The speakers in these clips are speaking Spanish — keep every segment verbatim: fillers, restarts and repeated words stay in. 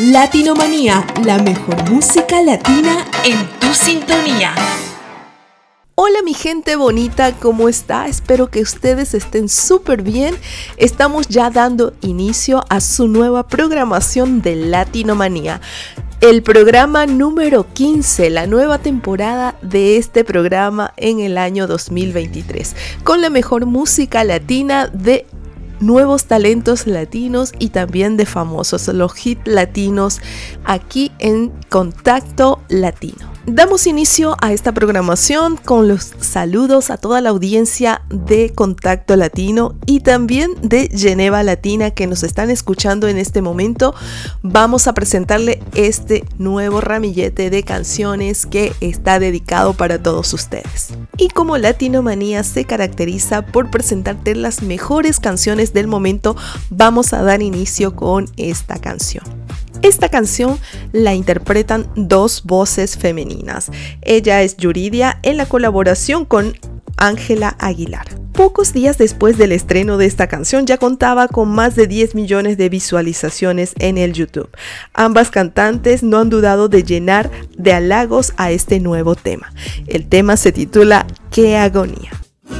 Latinomanía, la mejor música latina en tu sintonía. Hola mi gente bonita, ¿cómo está? Espero que ustedes estén súper bien. Estamos ya dando inicio a su nueva programación de Latinomanía. El programa número quince, la nueva temporada de este programa en el año dos mil veintitrés, con la mejor música latina de nuevos talentos latinos y también de famosos, los hits latinos aquí en Contacto Latino. Damos inicio a esta programación con los saludos a toda la audiencia de Contacto Latino y también de Geneva Latina que nos están escuchando en este momento. Vamos a presentarle este nuevo ramillete de canciones que está dedicado para todos ustedes. Y como Latinomanía se caracteriza por presentarte las mejores canciones del momento, vamos a dar inicio con esta canción. Esta canción la interpretan dos voces femeninas. Ella es Yuridia en la colaboración con Ángela Aguilar. Pocos días después del estreno de esta canción ya contaba con más de diez millones de visualizaciones en el YouTube. Ambas cantantes no han dudado de llenar de halagos a este nuevo tema. El tema se titula ¡Qué agonía!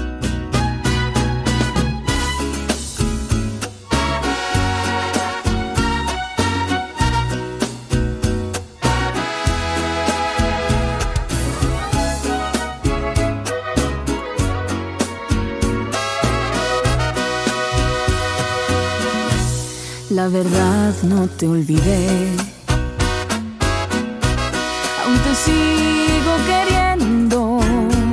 La verdad no te olvidé, aún te sigo queriendo,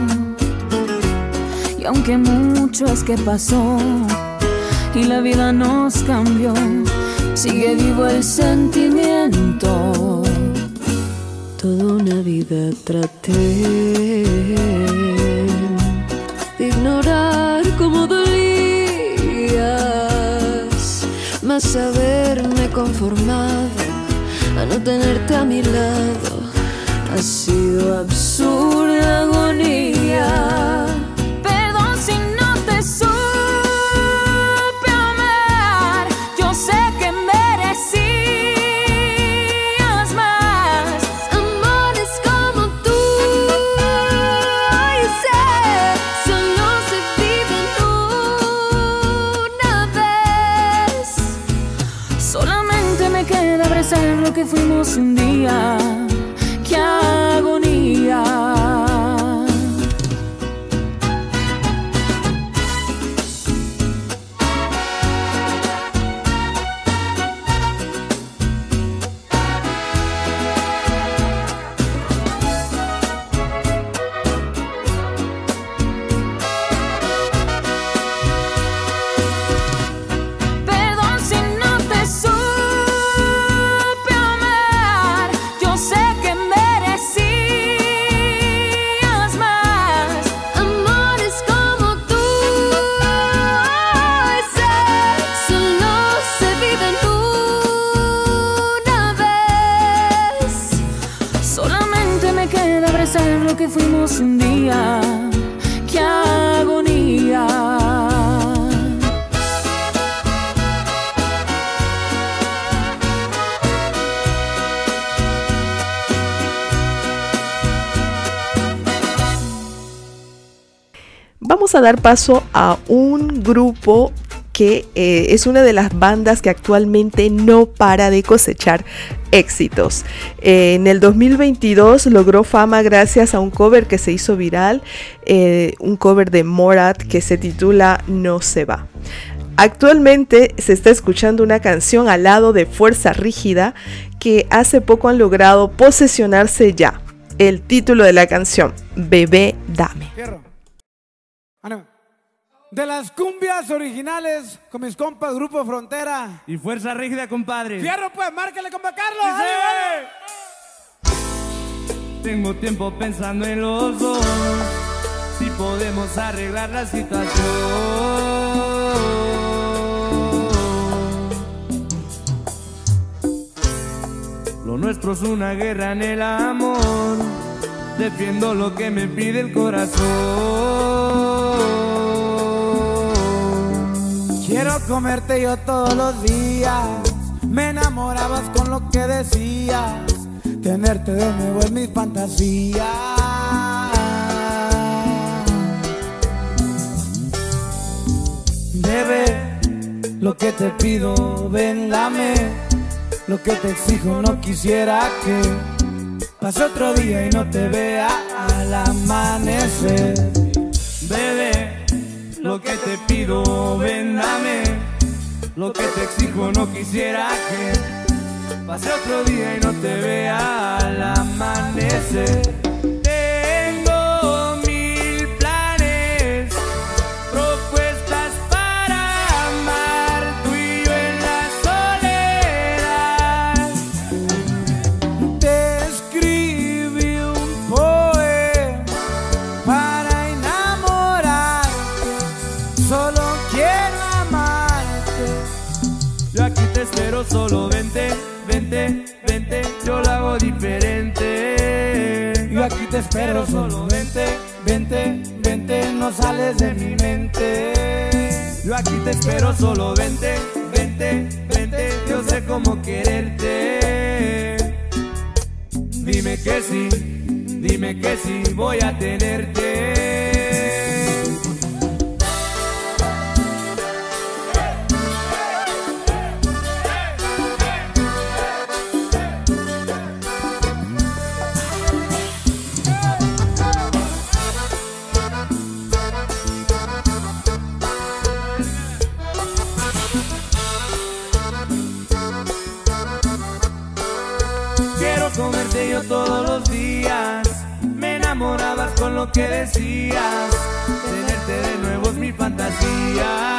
y aunque mucho es que pasó y la vida nos cambió, sigue vivo el sentimiento. Toda una vida traté de ignorar cómo dolías, mas haberme conformado a no tenerte a mi lado ha sido absurda agonía. Perdón si no te supe amar, yo sé que merecías más amores como tú. Y sé, solo se viven una vez. Solamente me queda abrazar lo que fuimos un día. ¡Qué agonía! Lo que fuimos un día, qué agonía. Vamos a dar paso a un grupo que eh, es una de las bandas que actualmente no para de cosechar éxitos. Eh, en el dos mil veintidós logró fama gracias a un cover que se hizo viral, eh, un cover de Morat que se titula No se va. Actualmente se está escuchando una canción al lado de Fuerza Rígida que hace poco han logrado posesionarse ya. El título de la canción, Bebé Dame. De las cumbias originales con mis compas Grupo Frontera y Fuerza Rígida, compadre. Fierro, pues, márcale, compa Carlos. Sí, sí. Tengo tiempo pensando en los dos, si podemos arreglar la situación. Lo nuestro es una guerra en el amor, defiendo lo que me pide el corazón. Quiero comerte yo todos los días, me enamorabas con lo que decías. Tenerte de nuevo es mi fantasía. Bebé, lo que te pido, ven, dame. Lo que te exijo, no quisiera que pase otro día y no te vea al amanecer. Bebé, lo que te pido, ven, dame. Lo que te exijo, no quisiera que pase otro día y no te vea al amanecer. Tengo mil planes, propuestas para amar, tú y yo en la soledad. Te escribí un poema para enamorarte, solo quiero amarte. Yo aquí te espero, solo vente, vente, vente, yo lo hago diferente. Yo aquí te espero, solo vente, vente, vente, no sales de mi mente. Yo aquí te espero, solo vente, vente, vente, yo sé cómo quererte. Dime que sí, dime que sí, voy a tenerte. Comerte yo todos los días, me enamorabas con lo que decías. Tenerte de nuevo es mi fantasía.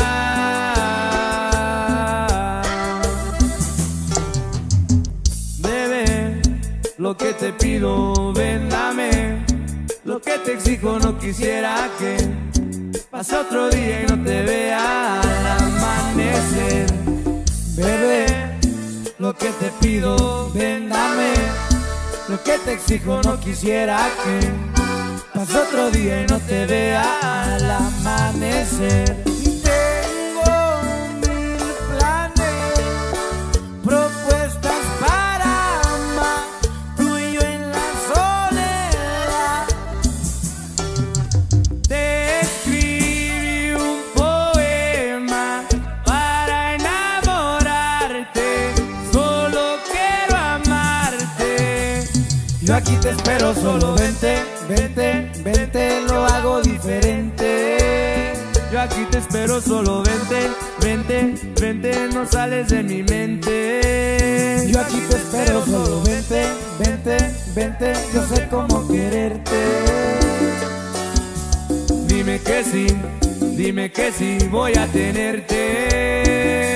Bebé, lo que te pido, ven, dame. Lo que te exijo, no quisiera que pase otro día y no te vea al amanecer. Bebé, lo que te pido, ven, dame. Lo que te exijo, no quisiera que pase otro día y no te vea al amanecer. Tengo mil planes, propuestas para amar, tú y yo en la soledad. Te escribí un poema para enamorarte, solo quiero amarte. Yo aquí te espero, solo vente, vente, vente, lo hago diferente. Yo aquí te espero, solo vente, vente, vente, no sales de mi mente. Yo aquí te espero, solo vente, vente, vente, yo sé cómo quererte. Dime que sí, dime que sí, voy a tenerte.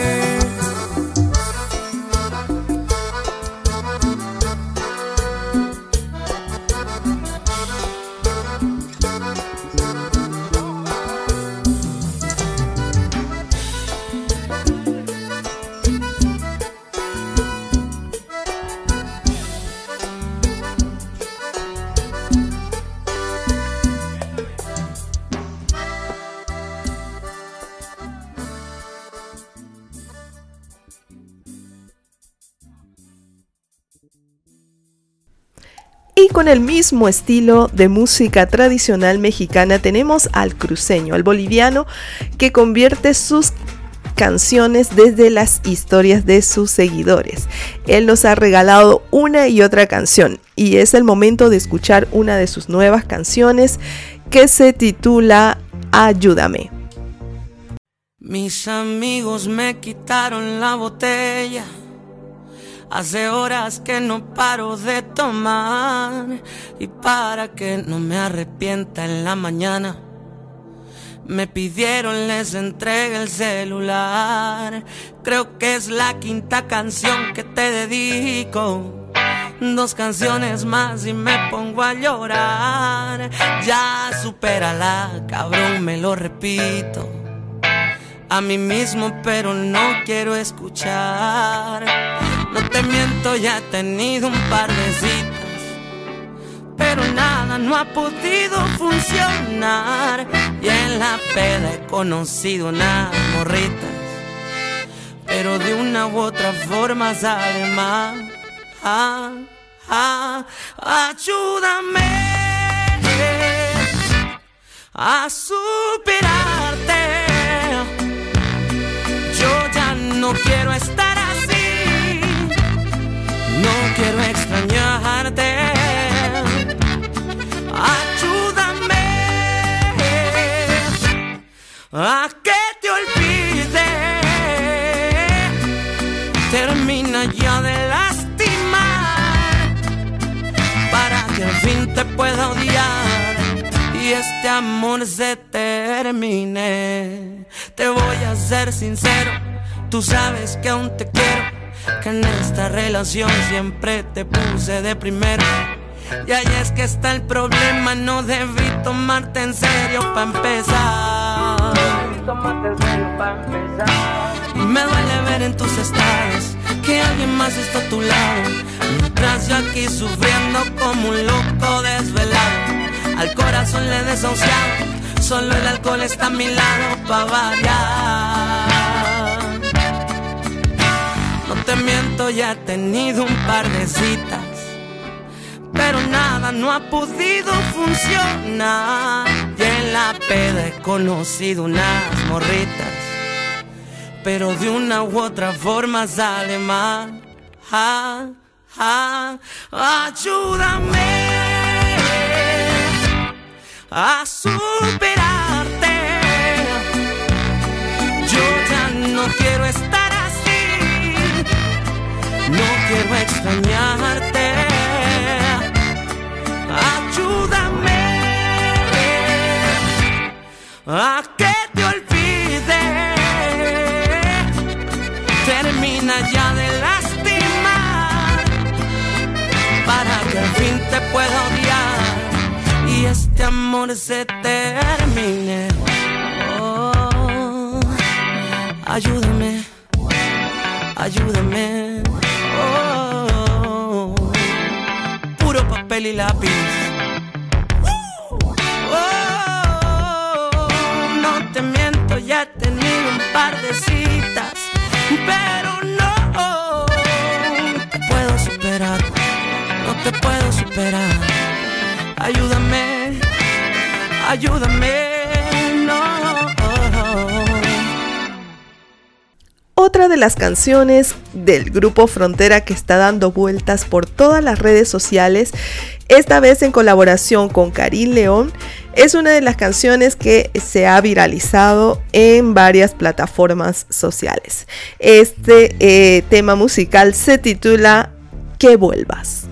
Y con el mismo estilo de música tradicional mexicana tenemos al cruceño, al boliviano, que convierte sus canciones desde las historias de sus seguidores. Él nos ha regalado una y otra canción y es el momento de escuchar una de sus nuevas canciones que se titula Ayúdame. Mis amigos me quitaron la botella. Hace horas que no paro de tomar, y para que no me arrepienta en la mañana, me pidieron les entregue el celular. Creo que es la quinta canción que te dedico. Dos canciones más y me pongo a llorar. Ya supérala, cabrón, me lo repito a mí mismo, pero no quiero escuchar. No te miento, ya he tenido un par de citas, pero nada, no ha podido funcionar. Y en la peda he conocido unas morritas, pero de una u otra forma sale mal. Ah, ah, ayúdame a superarte. Yo ya no quiero estar así, no quiero extrañarte. Ayúdame a que te olvide. Termina ya de lastimar para que al fin te pueda odiar y este amor se termine. Te voy a ser sincero, tú sabes que aún te quiero, que en esta relación siempre te puse de primero. Y ahí es que está el problema, no debí tomarte en serio pa' empezar. Tomarte en serio pa' empezar. Y me duele ver en tus estados que alguien más está a tu lado, mientras yo aquí sufriendo como un loco desvelado. Al corazón le he desahuciado, solo el alcohol está a mi lado pa' variar. No te miento, ya he tenido un par de citas, pero nada, no ha podido funcionar. Y en la peda he conocido unas morritas, pero de una u otra forma sale mal. Ah, ah, ayúdame a superarte. Yo ya no quiero estar así, no quiero extrañarte. Ayúdame a que te olvide. Termina ya de lastimar para que al fin te pueda odiar y este amor se termine. Oh, ayúdame, ayúdame. Oh, puro papel y lápiz. Oh, no te miento, ya he tenido un par de citas, pero no te puedo superar, no te puedo superar. Ayúdame, ayúdame, no. Otra de las canciones del grupo Frontera que está dando vueltas por todas las redes sociales, esta vez en colaboración con Karim León, es una de las canciones que se ha viralizado en varias plataformas sociales. Este eh, tema musical se titula Que vuelvas.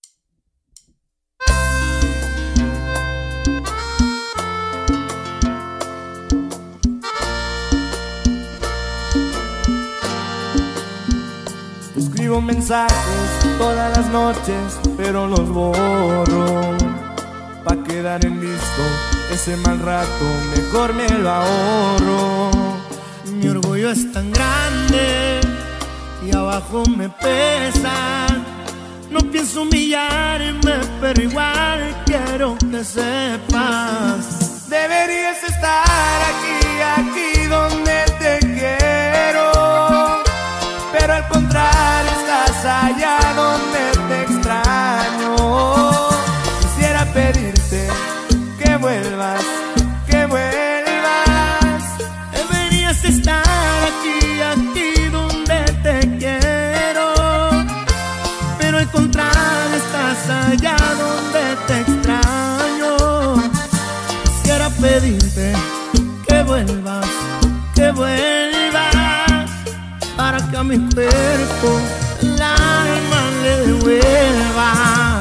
Escribo mensajes todas las noches, pero los borro pa' quedar en visto. Ese mal rato mejor me lo ahorro. Mi orgullo es tan grande y abajo me pesa. No pienso humillarme, pero igual quiero que sepas. Deberías estar aquí, aquí donde te quiero, pero al contrario estás allá donde te extraño. Quisiera pedirte que vuelvas, que vuelvas. Deberías estar aquí, aquí donde te quiero, pero al contrario estás allá donde te extraño. Quisiera pedirte que vuelvas, que vuelvas, para que a mi cuerpo el alma le devuelva.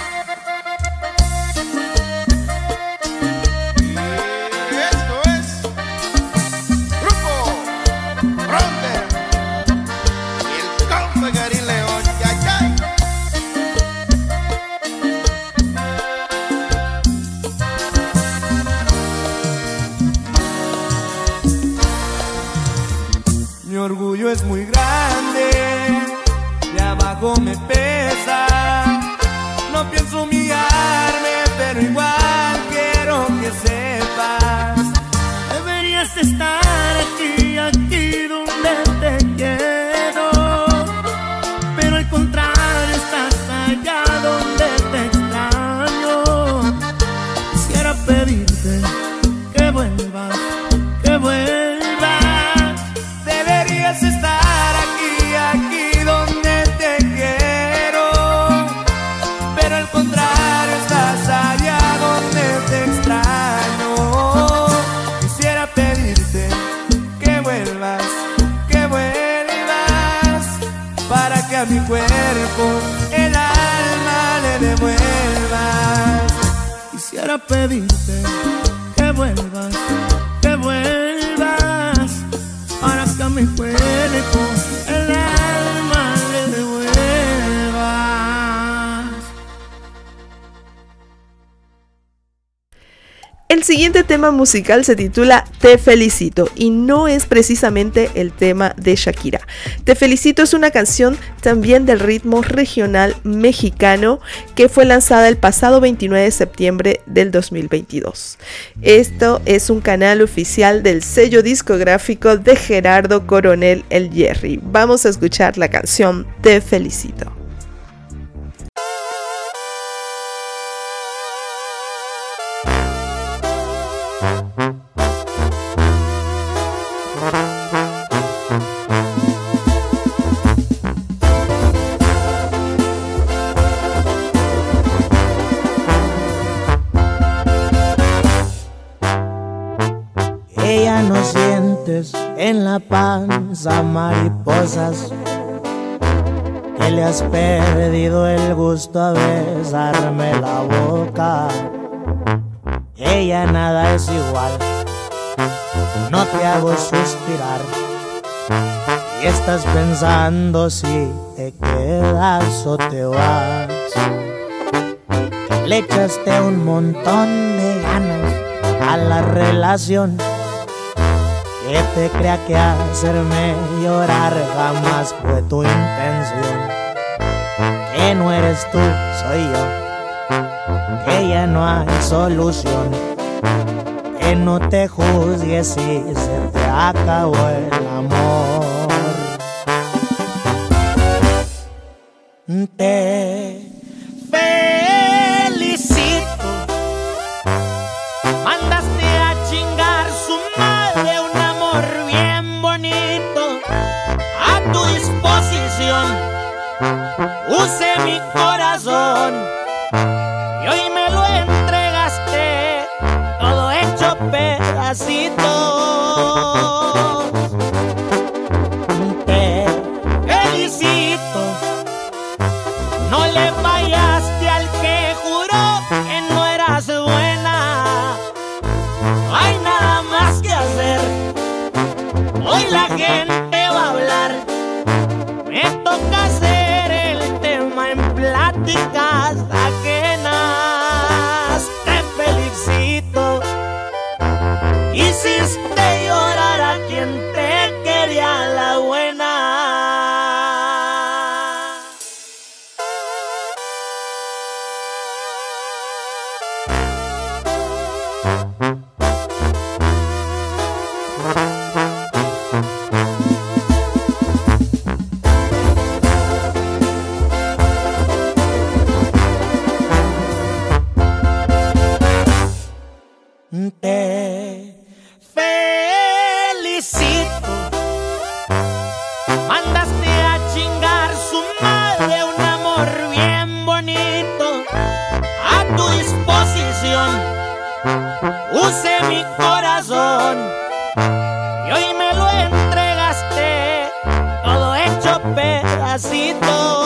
Y esto es Grupo Frontera y el compa Karim León. Ya, ya. Mi orgullo es muy grande, de abajo me pesa. No pienso humillarme, pero igual quiero que sepas. Deberías estar aquí, aquí donde te quiero, cuerpo, el alma le devuelvas. Quisiera pedirte que vuelvas, que vuelvas, para que a mi cuerpo el alma le devuelvas. El siguiente tema musical se titula Te Felicito y no es precisamente el tema de Shakira. Te Felicito es una canción también del ritmo regional mexicano que fue lanzada el pasado veintinueve de septiembre del dos mil veintidós. Esto es un canal oficial del sello discográfico de Gerardo Coronel El Jerry. Vamos a escuchar la canción Te Felicito. Ella no sientes en la panza mariposas, que le has perdido el gusto a besarme la boca. Ella nada es igual, no te hago suspirar, y estás pensando si te quedas o te vas. Le echaste un montón de ganas a la relación, que te crea que hacerme llorar jamás fue tu intención. Que no eres tú, soy yo, que ya no hay solución. Que no te juzgues si se te acabó el amor. Te felicito, mandaste a chingar su madre un amor bien bonito. A tu disposición usé mi corazón y hoy me lo entregaste todo hecho pedacitos. Te felicito, no le fallaste al que juró que no eras buena. No hay nada más que hacer, hoy la gente va a hablar. Me toca hacer el tema en pláticas ajenas. Te felicito, hiciste llorar a quien te quería la buena. Te felicito, mandaste a chingar su madre un amor bien bonito. A tu disposición usé mi corazón y hoy me lo entregaste todo hecho pedacitos.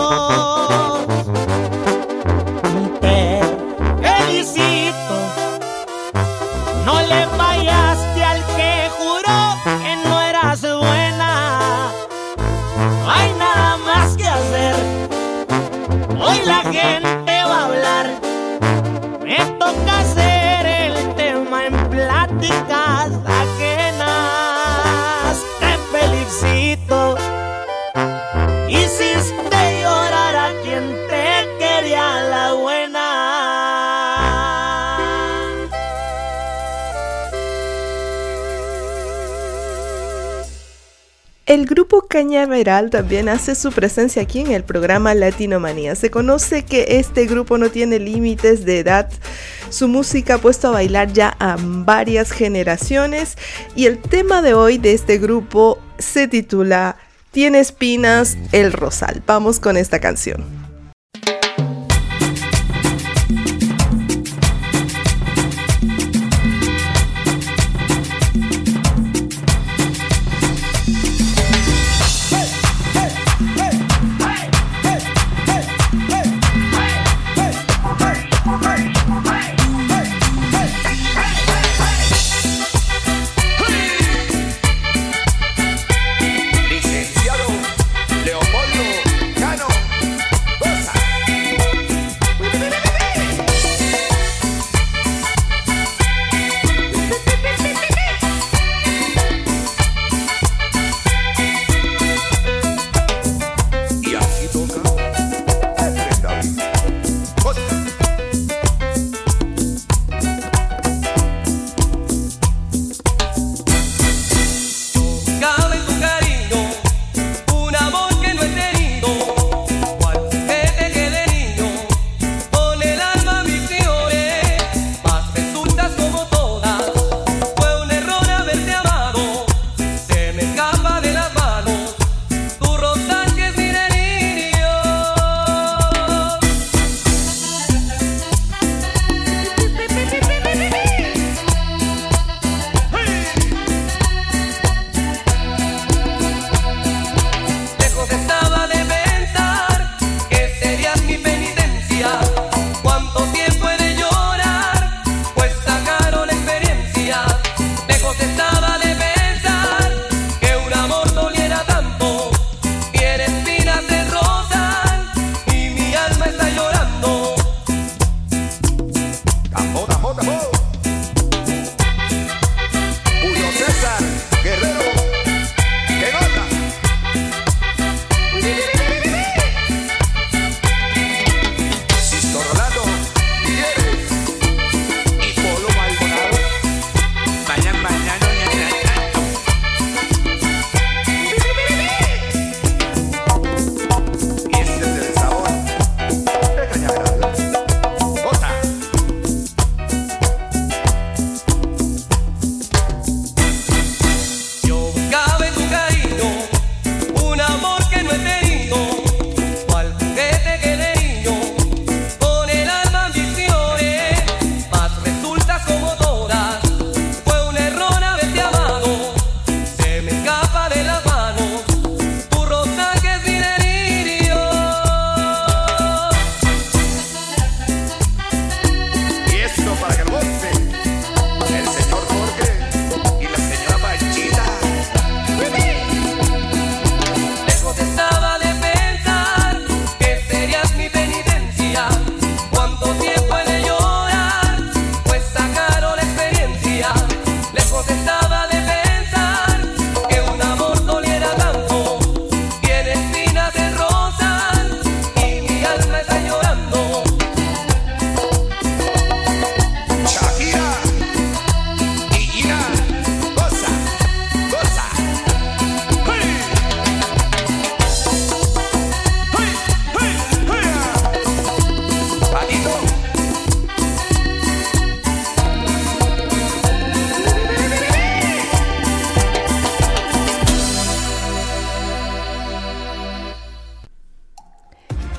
Te felicito, no le fallaste al que juró que no eras buena. No hay nada más que hacer, hoy la gente va a hablar. Me toca hacer el tema en pláticas ajenas. Te felicito, hiciste llorar a quien te quería la buena. El grupo Cañaveral también hace su presencia aquí en el programa Latinomanía. Se conoce que este grupo no tiene límites de edad. Su música ha puesto a bailar ya a varias generaciones. Y el tema de hoy de este grupo se titula Tiene espinas el rosal. Vamos con esta canción. Hey, hey, hey, hey.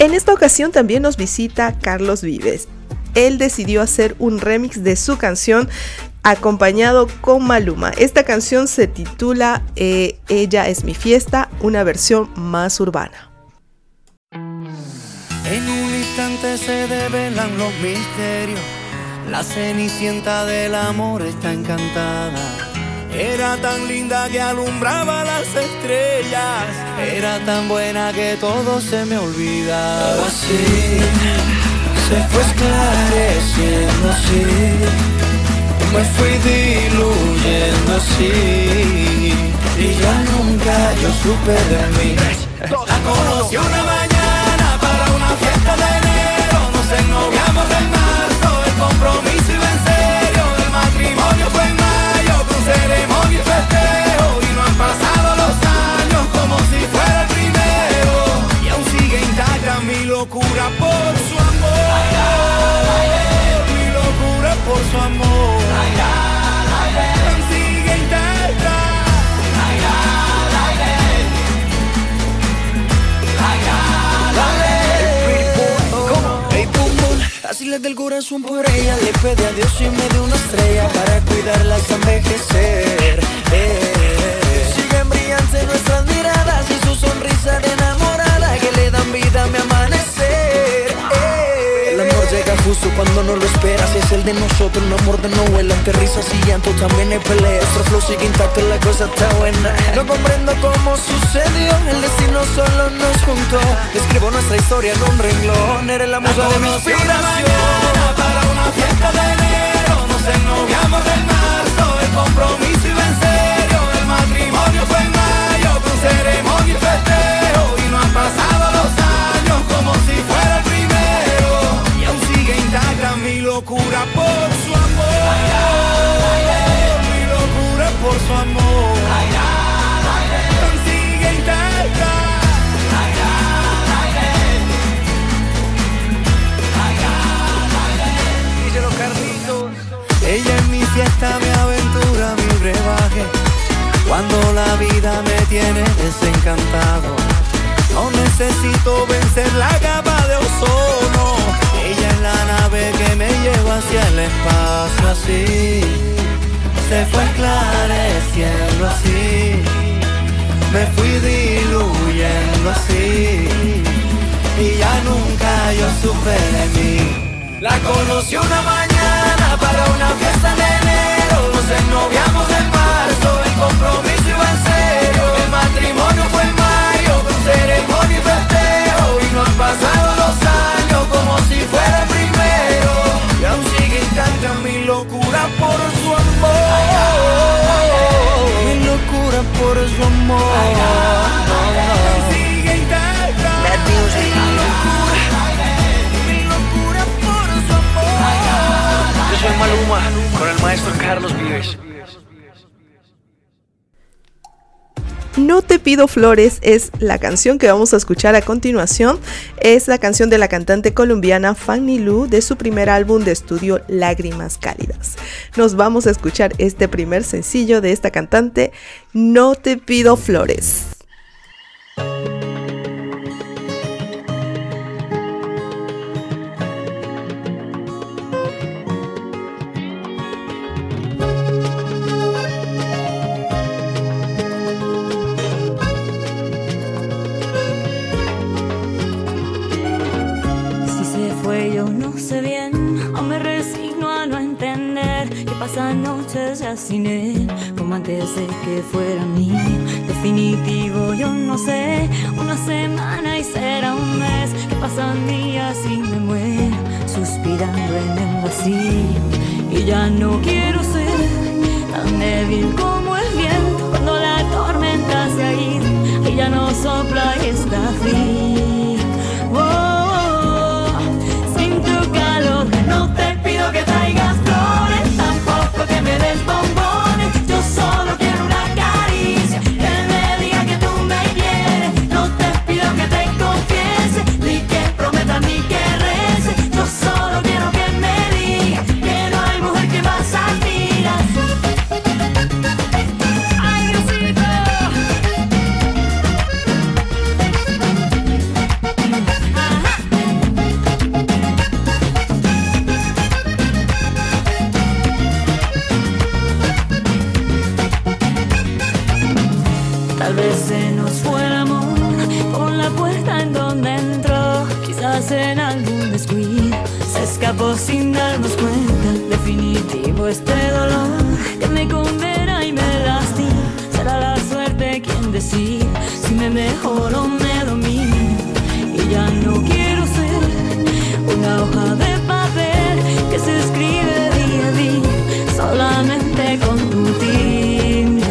En esta ocasión también nos visita Carlos Vives. Él decidió hacer un remix de su canción acompañado con Maluma. Esta canción se titula eh, Ella es mi fiesta, una versión más urbana. En un instante se develan los misterios. La cenicienta del amor está encantada. Era tan linda que alumbraba las estrellas. Era tan buena que todo se me olvidaba. Así se fue esclareciendo, así me fui diluyendo, así y ya nunca yo supe de mí. La conocí una mañana para una fiesta de enero. Nos ennoviamos en marzo, el compromiso iba en serio. El matrimonio fue en mayo, con ceremonia y festejo. Y no han pasado los años como si fuera el primero. Y aún sigue intacta mi locura por su amor. Mi locura por su amor. Aún sigue intacta. Así le del corazón por ella, le pedí a Dios y me dio una estrella para cuidarla hasta envejecer. Eh. Siguen brillantes nuestras miradas y su sonrisa de enamorada que le dan vida a mi amanecer. Eh. El amor llega justo cuando no lo esperas, es el de nosotros, un amor de novela, entre risas y llanto también hay peleas. Nuestro flow sigue intacto, la cosa está buena. No comprendo cómo sucedió, el destino solo nos juntó. Escribo nuestra historia en un renglón, eres la musa de mi inspiración. Para una fiesta de enero, nos ennoviamos en marzo. El compromiso iba en serio, el matrimonio fue en mayo, con ceremonia y festejo. Y no han pasado los años como si fuera el primero. Y aún sigue intacta mi locura por su amor. Mi locura por su amor. Aún sigue intacta. Ella es mi fiesta, mi aventura, mi brebaje. Cuando la vida me tiene desencantado, no necesito vencer la capa de ozono. Ella es la nave que me lleva hacia el espacio, así se fue esclareciendo, así me fui diluyendo, así y ya nunca yo supe de mí. La conocí una mañana para una fiesta de enero. Nos ennoviamos en marzo, el compromiso iba en serio. El matrimonio fue en mayo, con ceremonia y festejo. Y no han pasado los años como si fuera el primero. Y aún sigue intacta mi locura por su amor. Mi locura por su amor. Aún sigue intacta mi locura. Yo soy Maluma, con el maestro Carlos Vives. No te pido flores es la canción que vamos a escuchar a continuación. Es la canción de la cantante colombiana Fanny Lu de su primer álbum de estudio Lágrimas Cálidas. Nos vamos a escuchar este primer sencillo de esta cantante, No te pido flores. Pasan noches ya sin él, como antes de que fuera mío. Definitivo, yo no sé, una semana y será un mes. Que pasan días y me muero, suspirando en el vacío. Y ya no quiero ser tan débil como el viento. Cuando la tormenta se ha ido y ya no sopla y está frío. Oh, oh, oh, sin tu calor, no te pido que traigas flores, tampoco que me des bombones. Yo solo quiero una caricia, que me diga que tú me quieres. No te pido que te confiese, ni que prometas ni que reces. Yo solo quiero que me digas que no hay mujer que más admiras. Ay, Diosito. vez en algún descuido se escapó sin darnos cuenta. Definitivo este dolor que me condena y me lastima. Será la suerte quien decida si me mejoro o me domina. Y ya no quiero ser una hoja de papel que se escribe día a día solamente con tu tinta.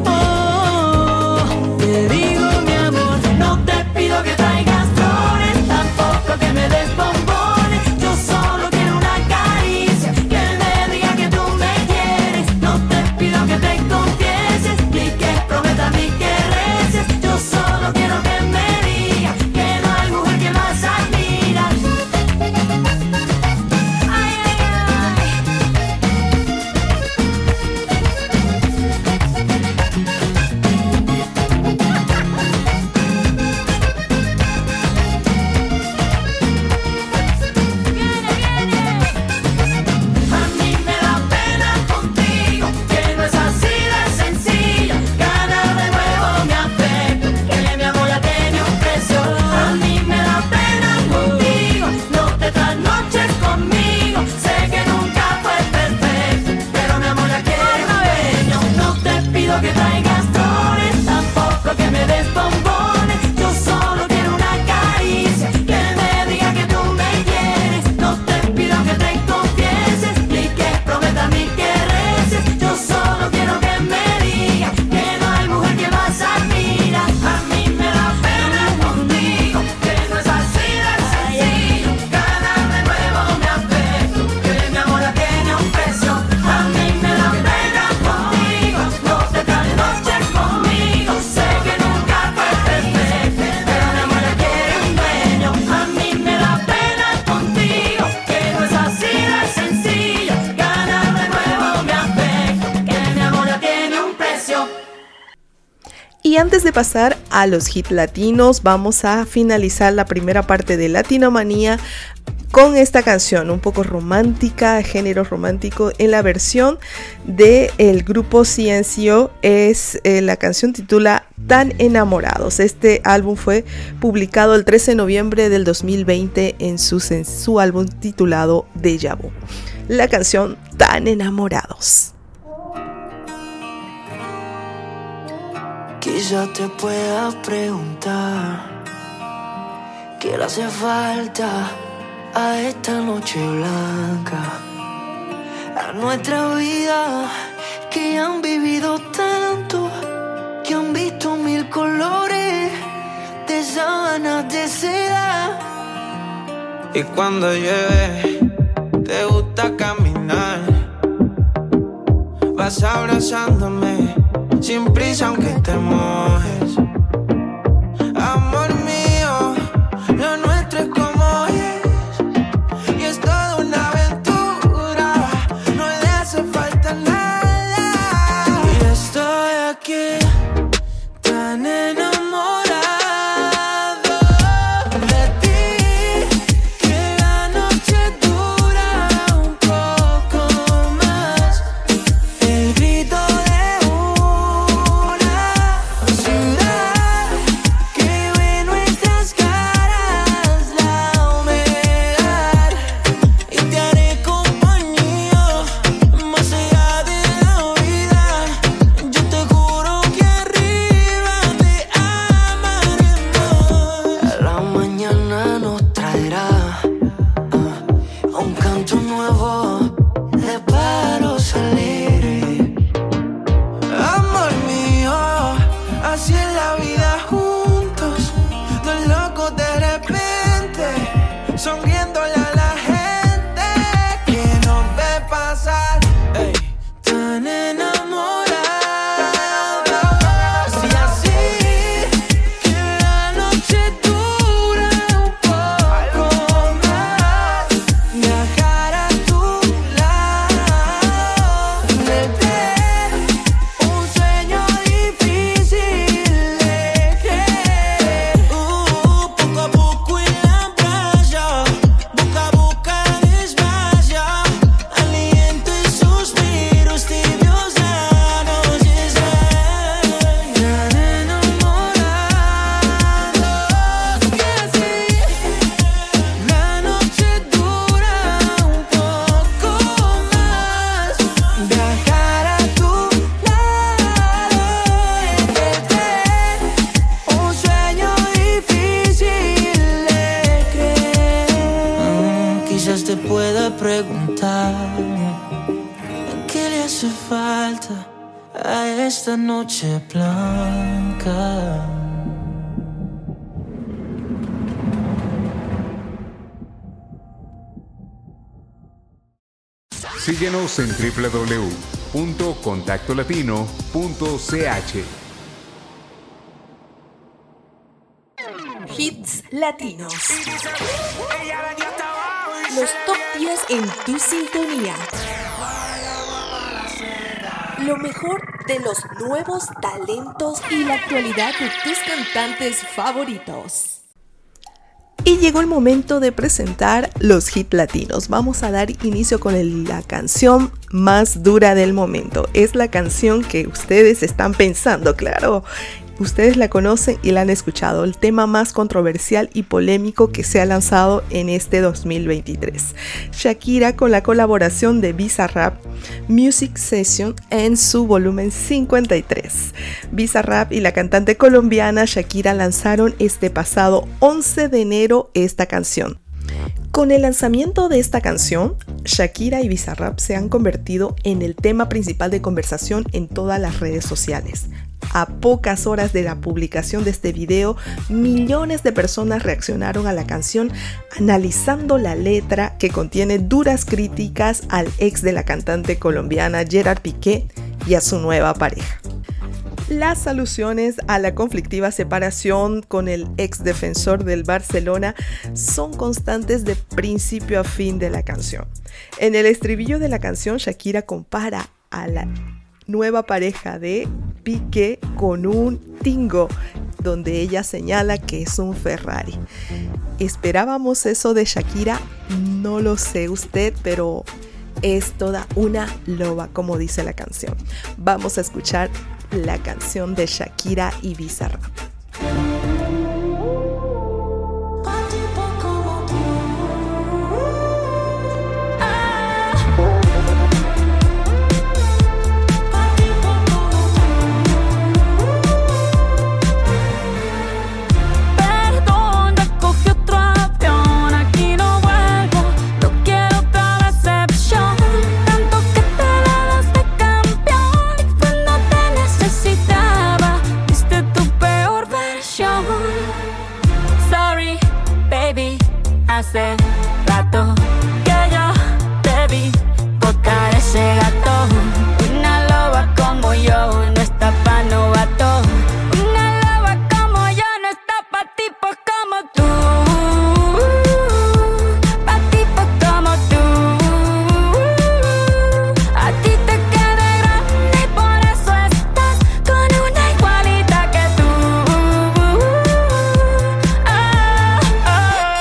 Oh, te digo mi amor, no te pido que traigas flores, tampoco que me des bombones. Yo solo quiero una caricia que me diga que tú me quieres. No te pido que te confieses ni que prometas ni que reces. Yo solo quiero que me digas que no hay mujer que más admiras. Ay, ay, ay. Viene, viene. A mí me da pena contigo, que no es así de sencillo. Ganar de nuevo mi afecto, que mi amor ya tiene un precio. A mí me da pena contigo, no te trasnoches conmigo. Sé que nunca fue perfecto, pero mi amor ya quiere un dueño. No te pido que traigas flores, tampoco que me des bombones. Yo solo quiero una caricia que me diga que tú me quieres. No te pido que te confieses ni que prometas ni que reces. Yo solo quiero que me digas que no hay mujer que más admira. A mí me da pena contigo, que no es así de sencillo. Ganar de nuevo mi afecto, que mi amor ya tiene un precio. A mí me da pena contigo, no te trasnoches conmigo. Sé que nunca fue perfecto, pero mi amor ya quiere un dueño. A mí me da pena contigo, que no es así de sencillo. Ganar de nuevo mi afecto, que mi amor ya tiene un precio. Y antes de pasar a los hits latinos, vamos a finalizar la primera parte de Latinomanía con esta canción un poco romántica, género romántico, en la versión del grupo C N C O. Es eh, la canción titula Tan Enamorados. Este álbum fue publicado el trece de noviembre del dos mil veinte en su, en su álbum titulado Déjà Vu. La canción Tan Enamorados. Quizá te pueda preguntar qué le hace falta a esta noche blanca, a nuestra vida, que han vivido tanto, que han visto mil colores de sábanas de seda. Y cuando llueve te gusta caminar, vas abrazándome sin prisa aunque te mojes. Amor mío, lo nuestro es como es, y es toda una aventura, no le hace falta nada. Y estoy aquí tan enamorado de ti, que la noche dura un poco más. El grito de una ciudad quizás te pueda preguntar ¿qué le hace falta a esta noche blanca? Síguenos en doble u doble u doble u punto contacto latino punto c h. Hits latinos. Los top diez en tu sintonía. Lo mejor de los nuevos talentos y la actualidad de tus cantantes favoritos. Y llegó el momento de presentar los hits latinos. Vamos a dar inicio con el, la canción más dura del momento. Es la canción que ustedes están pensando, claro. Ustedes la conocen y la han escuchado, el tema más controversial y polémico que se ha lanzado en este dos mil veintitrés. Shakira con la colaboración de Bizarrap, Music Session en su volumen cincuenta y tres. Bizarrap y la cantante colombiana Shakira lanzaron este pasado once de enero esta canción. Con el lanzamiento de esta canción, Shakira y Bizarrap se han convertido en el tema principal de conversación en todas las redes sociales. A pocas horas de la publicación de este video, millones de personas reaccionaron a la canción analizando la letra que contiene duras críticas al ex de la cantante colombiana Gerard Piqué y a su nueva pareja. Las alusiones a la conflictiva separación con el ex defensor del Barcelona son constantes de principio a fin de la canción. En el estribillo de la canción, Shakira compara a la nueva pareja de Piqué con un Tingo, donde ella señala que es un Ferrari. ¿Esperábamos eso de Shakira? No lo sé usted, pero es toda una loba, como dice la canción. Vamos a escuchar la canción de Shakira y Bizarrap. Hace rato que yo te vi tocar ese gato. Una loba como yo no está pa' novato. Una loba como yo no está pa' tipos como tú. Pa' tipos como tú. A ti te queda grande y por eso estás con una igualita que tú. Oh, oh.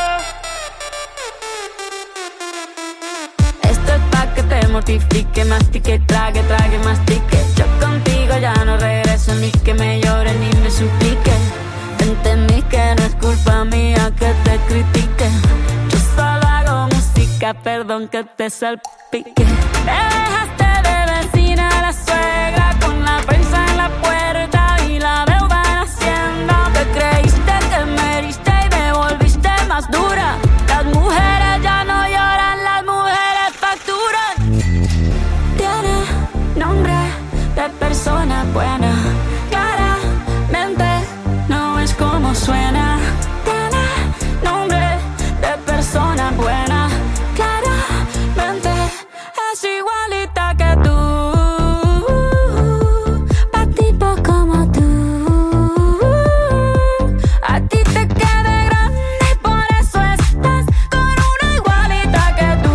Mortifique, mastique, trague, trague, mastique. Yo contigo ya no regreso, ni que me llore ni me suplique. Entendí que no es culpa mía que te critique. Yo solo hago música, perdón que te salpique. Te dejaste de vecina a la suegra con la prensa en la puerta y la deuda en Hacienda. Te creíste que me heriste y me volviste más dura. Las mujeres ya no lloran, las mujeres facturan. Nombre de persona buena, claramente no es como suena. Tiene nombre de persona buena, claramente es igualita que tú. Pa' tipo como tú. A ti te queda grande y por eso estás con una igualita que tú.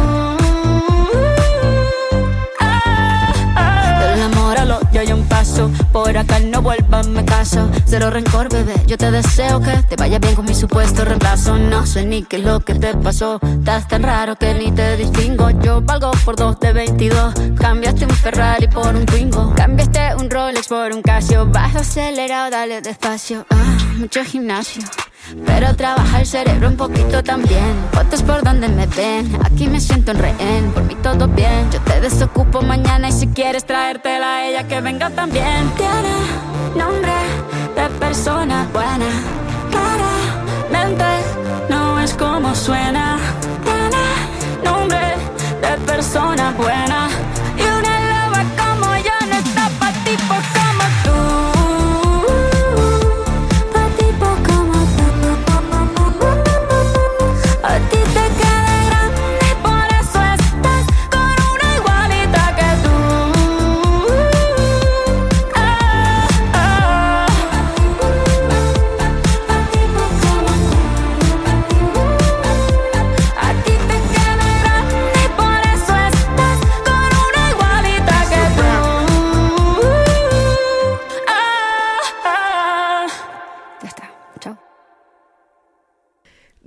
Yo hay un paso, por acá no vuelvas, me caso. Cero rencor, bebé, yo te deseo que te vaya bien con mi supuesto reemplazo. No sé ni qué es lo que te pasó, estás tan raro que ni te distingo. Yo valgo por dos de veintidós, cambiaste un Ferrari por un Twingo. Cambiaste un Rolex por un Casio, vas acelerado, dale despacio. Ah, mucho gimnasio, pero trabaja el cerebro un poquito también. Fotos por donde me ven, aquí me siento en rehén. Por mí todo bien, yo te desocupo mañana. Y si quieres traértela a ella, que venga también. Tiene nombre de persona buena, claramente no es como suena. Tiene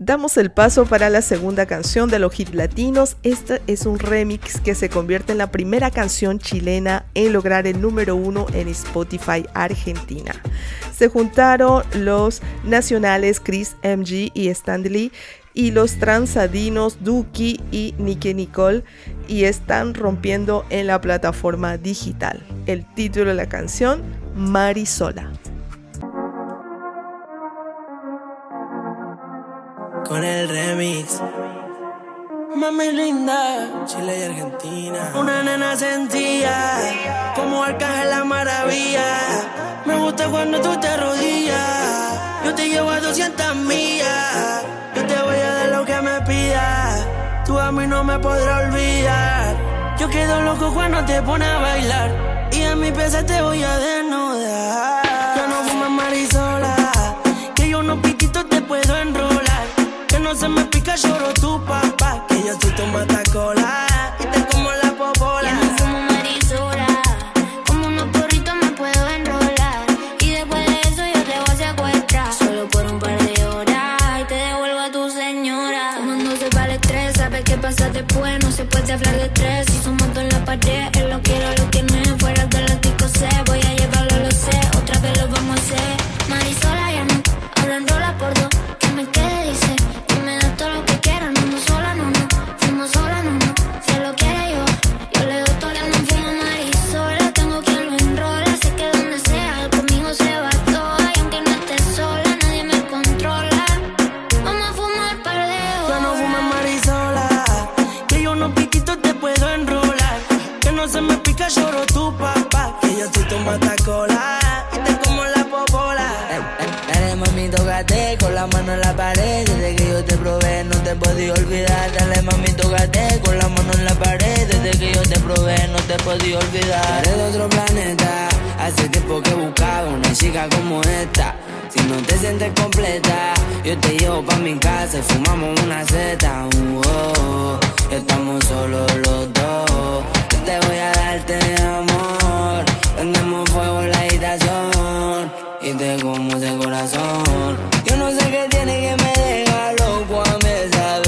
Damos el paso para la segunda canción de los hits latinos. Este es un remix que se convierte en la primera canción chilena en lograr el número uno en Spotify Argentina. Se juntaron los nacionales Chris M G y Stanley y los transadinos Duki y Nicki Nicole y están rompiendo en la plataforma digital. El título de la canción, Marisola. Con el remix, mami linda, Chile y Argentina. Una nena sencilla, como Arcángel la maravilla. Me gusta cuando tú te arrodillas. Yo te llevo a doscientas millas. Yo te voy a dar lo que me pidas. Tú a mí no me podrás olvidar. Yo quedo loco cuando te pones a bailar. Y en mi pieza te voy a desnudar. Yo no fumo marisola, que yo unos pititos te puedo enrolar. Que no se me pica, lloro tu papá. Que yo soy tu matacola y te como la popola. Yo no fumo marisola, como unos porritos me puedo enrolar. Y después de eso yo te voy a secuestrar. Solo por un par de horas y te devuelvo a tu señora. Tomándose para el estrés, sabes qué pasa después. No se puede hablar de estrés si somos dos en la pared. Él lo quiero, lo que no es fuera de los discos sé. Voy a llevarlo, lo sé, otra vez lo vamos a hacer. Marisola ya no, ahora enrola por dos. Que me quede, dice. Todo lo que quiera, no ando sola, no, no. Fumo sola, no, no. Si él lo quiere yo, yo le doy todo. Que no fumo marisola, tengo quien lo enrola. Sé que donde sea, conmigo se va todo. Y aunque no esté sola, nadie me controla. Vamos a fumar par de horas. Yo no fumo marisola, que yo unos piquitos te puedo enrolar. Que no se me pica, lloro tu papá. Que yo soy tu matacola y te como la popola. Dale mami, tócate con la mano en la pared. Desde que yo te probé no te podía olvidar. Dale mami, tócate con la mano en la pared. Desde que yo te probé no te podía olvidar. Eres de otro planeta, hace tiempo que buscaba una chica como esta. Si no te sientes completa, yo te llevo pa' mi casa y fumamos una zeta. Uh, oh, oh, estamos solos los dos. Yo te voy a darte amor. Prendemos fuego en la habitación y te como ese corazón. Yo no sé qué tiene que me deja loco a mí esa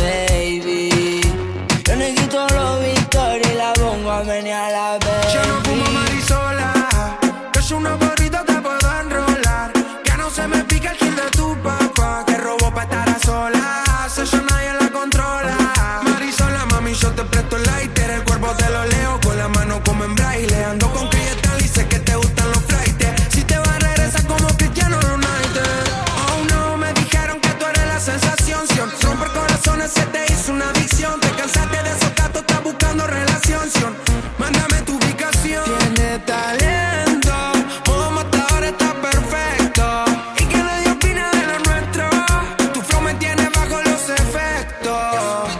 baby. Yo le quito los victorias y la pongo a menear la baby. Yo no fumo marisola, que es una porrita te puedo enrolar. Que no se me pica el kill de tu papá, que robó pa' estar a solas. Eso nadie la controla. Marisola, mami, yo te presto el lighter. El cuerpo te lo leo con la mano como en braille. Ando con Crietal y sé que te gustan los flightes. Si te vas a regresar como Cristiano Ronaldo. Oh no, me dijeron que tú eres la sensación. Romper corazones se te hizo una adicción. Te cansaste de esos gatos, estás buscando relación. Mándame tu ubicación. Tienes talento, como hasta ahora está perfecto. Y que nadie opina de lo nuestro. Tu flow me tiene bajo los efectos.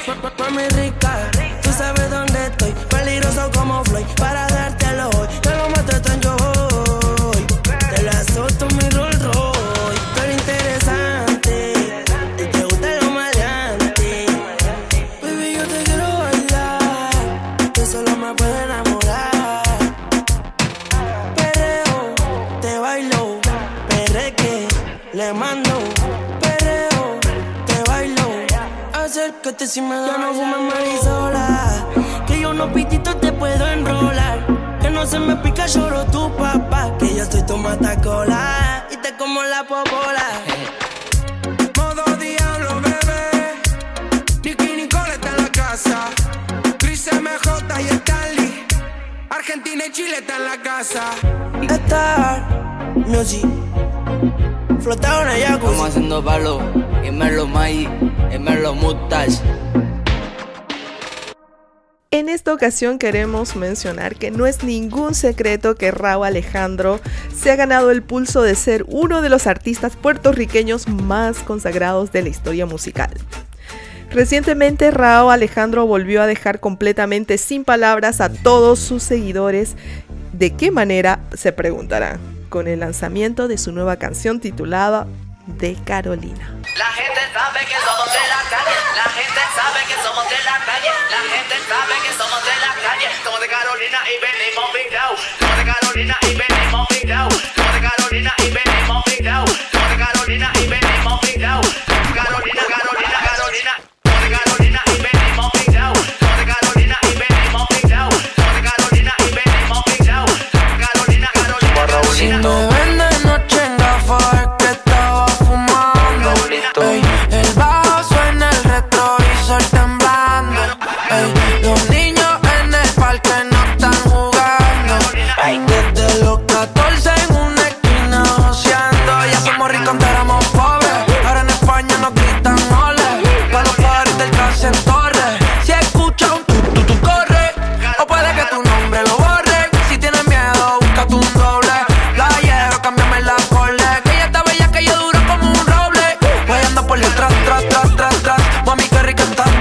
Mami rica, tú sabes dónde estoy. Peligroso como Floyd, para dártelo hoy. Te lo mato tan yo voy. Te lo azoto mi Rolls Royce. Pero interesante, y te gusta lo maleante. Baby, yo te quiero bailar, tú solo me puedes enamorar. Perreo, te bailo, perreque, le mando. Perreo, te bailo, acércate si me da. Yo no fumo marisola, que yo unos pititos te puedo enrolar. Que no se me pica, lloro tu papá. Que yo soy tu matacola y te como la popola. Modo diablo, bebé. Nicki Nicole está en la casa. Chris M J y Stanley. Argentina y Chile está en la casa. Star Music, flotado en la jacuzzi. Estamos haciendo palo, y Merlo Mai, y Merlo Mustache. En esta ocasión queremos mencionar que no es ningún secreto que Rauw Alejandro se ha ganado el pulso de ser uno de los artistas puertorriqueños más consagrados de la historia musical. Recientemente Rauw Alejandro volvió a dejar completamente sin palabras a todos sus seguidores. ¿De qué manera? Se preguntarán. Con el lanzamiento de su nueva canción titulada De Carolina. La gente sabe que somos de la calle, la gente sabe que somos de la calle, la gente sabe que somos de la calle, somos de Carolina y venimos virao, somos de Carolina y venimos virao, somos de Carolina y venimos virao, somos de Carolina y venimos virao, Carolina, Carolina.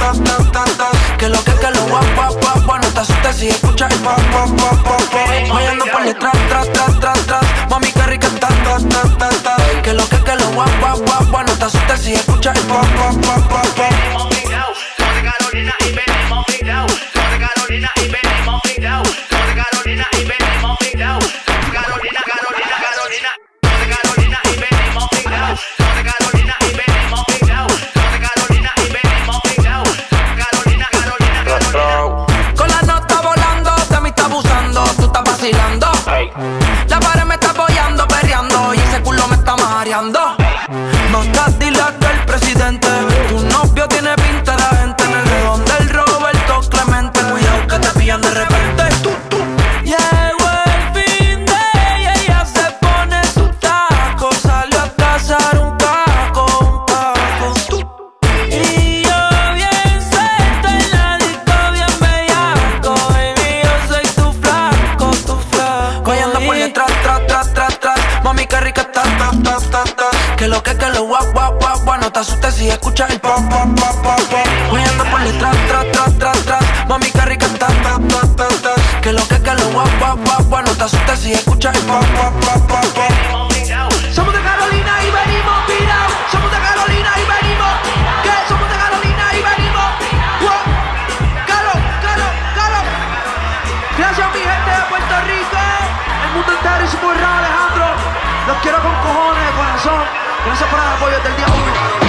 ta, ta, ta, ta. Que lo que que lo guap, guap, guap, guap. No te asustes si escuchas el pop, pop, pop, pop, pop. Bailando por detrás, tras, tras, tras, tras. Mami, qué rica ta, ta, ta, ta, ta. Que lo que que lo guap, guap, guap, guap. No te asustes si escuchas el pop, pop, pop, pop, pop. Carolina y venimos pegao. Carolina y venimos pegao. Carolina y venimos pegao. Carolina, Carolina, Carolina. Carolina y venimos pegao. Carolina y venimos pegao. Carolina y venimos pegao. Carolina, Carolina, Carolina. Con la nota volando, de mí está abusando, tú estás vacilando. Hey. La pared me está apoyando, perreando y ese culo me está mareando. No estás dile a aquel presidente, tu novio tiene pinta de gente en el redón del Roberto Clemente. Cuidado que te pillan de repente. Tú, tú. Llegó el fin de ella, ella se pone su taco, salió a cazar un caco, un caco. Tú. Y yo bien suelto en la disco, bien bellaco. Baby, yo soy tu flaco, tu flaco. Cogiendo por detrás, tras, tras, tras, tras. Mami, qué rica está, ta, ta, ta, ta. Que lo que que lo guap, guap, guap, guap. No te asustes si escuchas el pop, pop, pop, pop, pop. Cogiendo por detrás, tras, tras, tras, tras. Mami, qué rica está, ta, ta, ta, ta. Que lo que que lo guap, guap, guap, guap. No te asustes si escuchas el pop, pop, pop, pop, pop. Somos de Carolina y venimos pirados. Somos de Carolina y venimos. ¿Qué? Somos de Carolina y venimos. Wow. Caro, caro, caro. Gracias mi gente de Puerto Rico. El mundo entero y su burra, Alejandro. Los quiero con cojones de corazón. Gracias por el apoyo desde el día uno.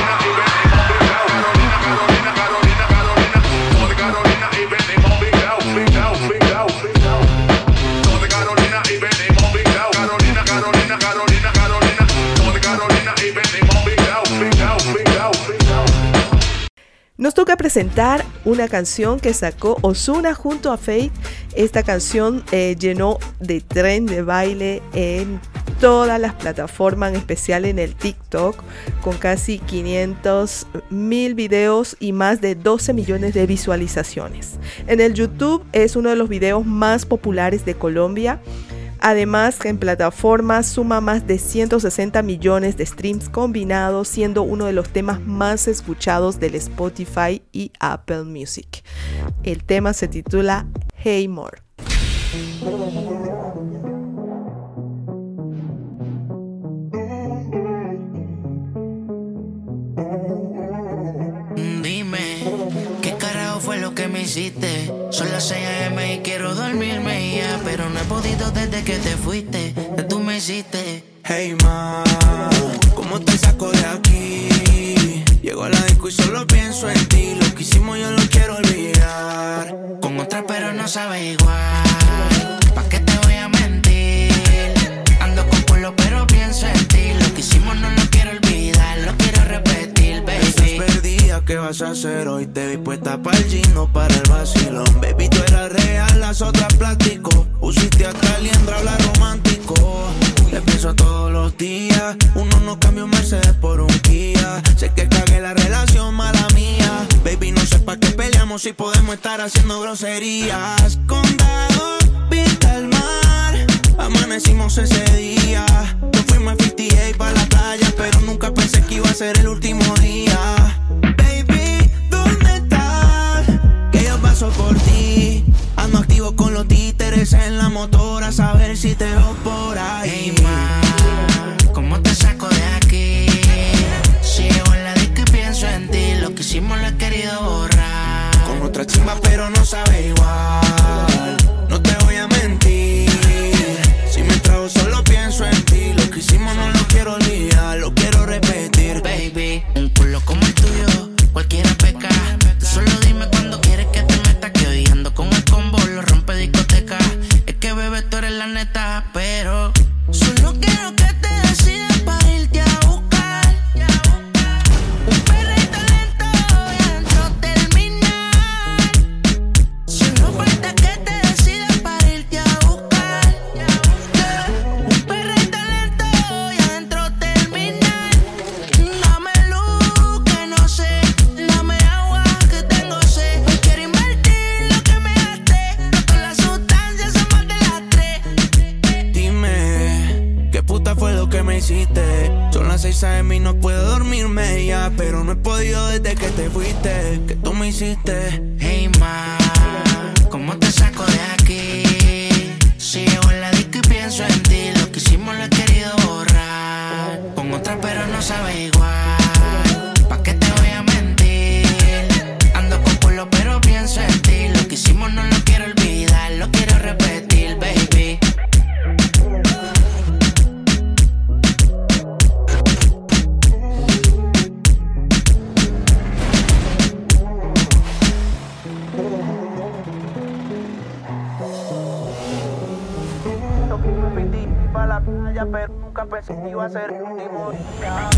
Nos toca presentar una canción que sacó Ozuna junto a Faith. Esta canción eh, llenó de tren de baile en todas las plataformas, en especial en el TikTok, con casi quinientos mil videos y más de doce millones de visualizaciones. En el YouTube es uno de los videos más populares de Colombia. Además, en plataformas suma más de ciento sesenta millones de streams combinados, siendo uno de los temas más escuchados del Spotify y Apple Music. El tema se titula Hey More. Fue lo que me hiciste. Son las seis a eme y quiero dormirme ya, pero no he podido desde que te fuiste. Que tú me hiciste. Hey ma, ¿cómo te saco de aquí? Llego a la disco y solo pienso en ti. Lo que hicimos yo lo quiero olvidar. Con otra pero no sabe igual. ¿Pa' qué te voy a mentir? Ando con pueblo pero pienso en ti. Lo que hicimos no lo quiero olvidar. Lo quiero repetir, baby. Estás perdida, ¿qué vas a hacer hoy? Te vi puesta para el gino, para el vacilón. Baby, tú eras real, las otras plástico. Pusiste a Caliendra, habla romántico. Te pienso todos los días. Uno no cambia un Mercedes por un Kia. Sé que cagué la relación, mala mía. Baby, no sé pa' qué peleamos si podemos estar haciendo groserías. Condado, vista al mar. Amanecimos ese día. Nos fuimos a cincuenta y ocho pa' la playa, pero nunca pensé que iba a ser el último día. Baby, ¿dónde estás? Que yo paso por ti. Ando activo con los títeres en la motora, a saber si te veo por ahí. Hey ma, ¿cómo te saco de aquí? Si llego en la disco y pienso en ti. Lo que hicimos lo he querido borrar. Con otra chimba pero no sabe igual. No te voy a mentir. Si me trago solo pienso en ti. Lo que hicimos no lo quiero olvidar. Lo quiero repetir. Baby, un culo como el tuyo cualquiera peca. Tú solo dime cuando quieres que te meta. Que hoy ando con el combo, lo rompe discoteca. Es que bebé tú eres la neta, pero solo quiero que te decidas para irte a buscar. Un perrito lento y adentro terminar. Solo falta que te decidas para irte a buscar. Un perrito lento y adentro terminar. Dame luz que no sé, dame agua que tengo sed. Hoy quiero invertir lo que me gasté. No con las sustancias son más que las tres. Dime, ¿qué puta fue lo que me hiciste? Son las seis a eme y no puedo dormirme llamarme ella, pero no he podido desde que te fuiste, que tú me hiciste. Hey ma, ¿cómo te saco de aquí? Si llego en la disco y pienso en ti, lo que hicimos lo he querido borrar. Con otra pero no sabe igual, ¿pa' qué te voy a mentir? Ando con culo pero pienso en ti, lo que hicimos no lo quiero olvidar, lo quiero repetir, baby. La playa, pero nunca pensé que iba a ser el último día.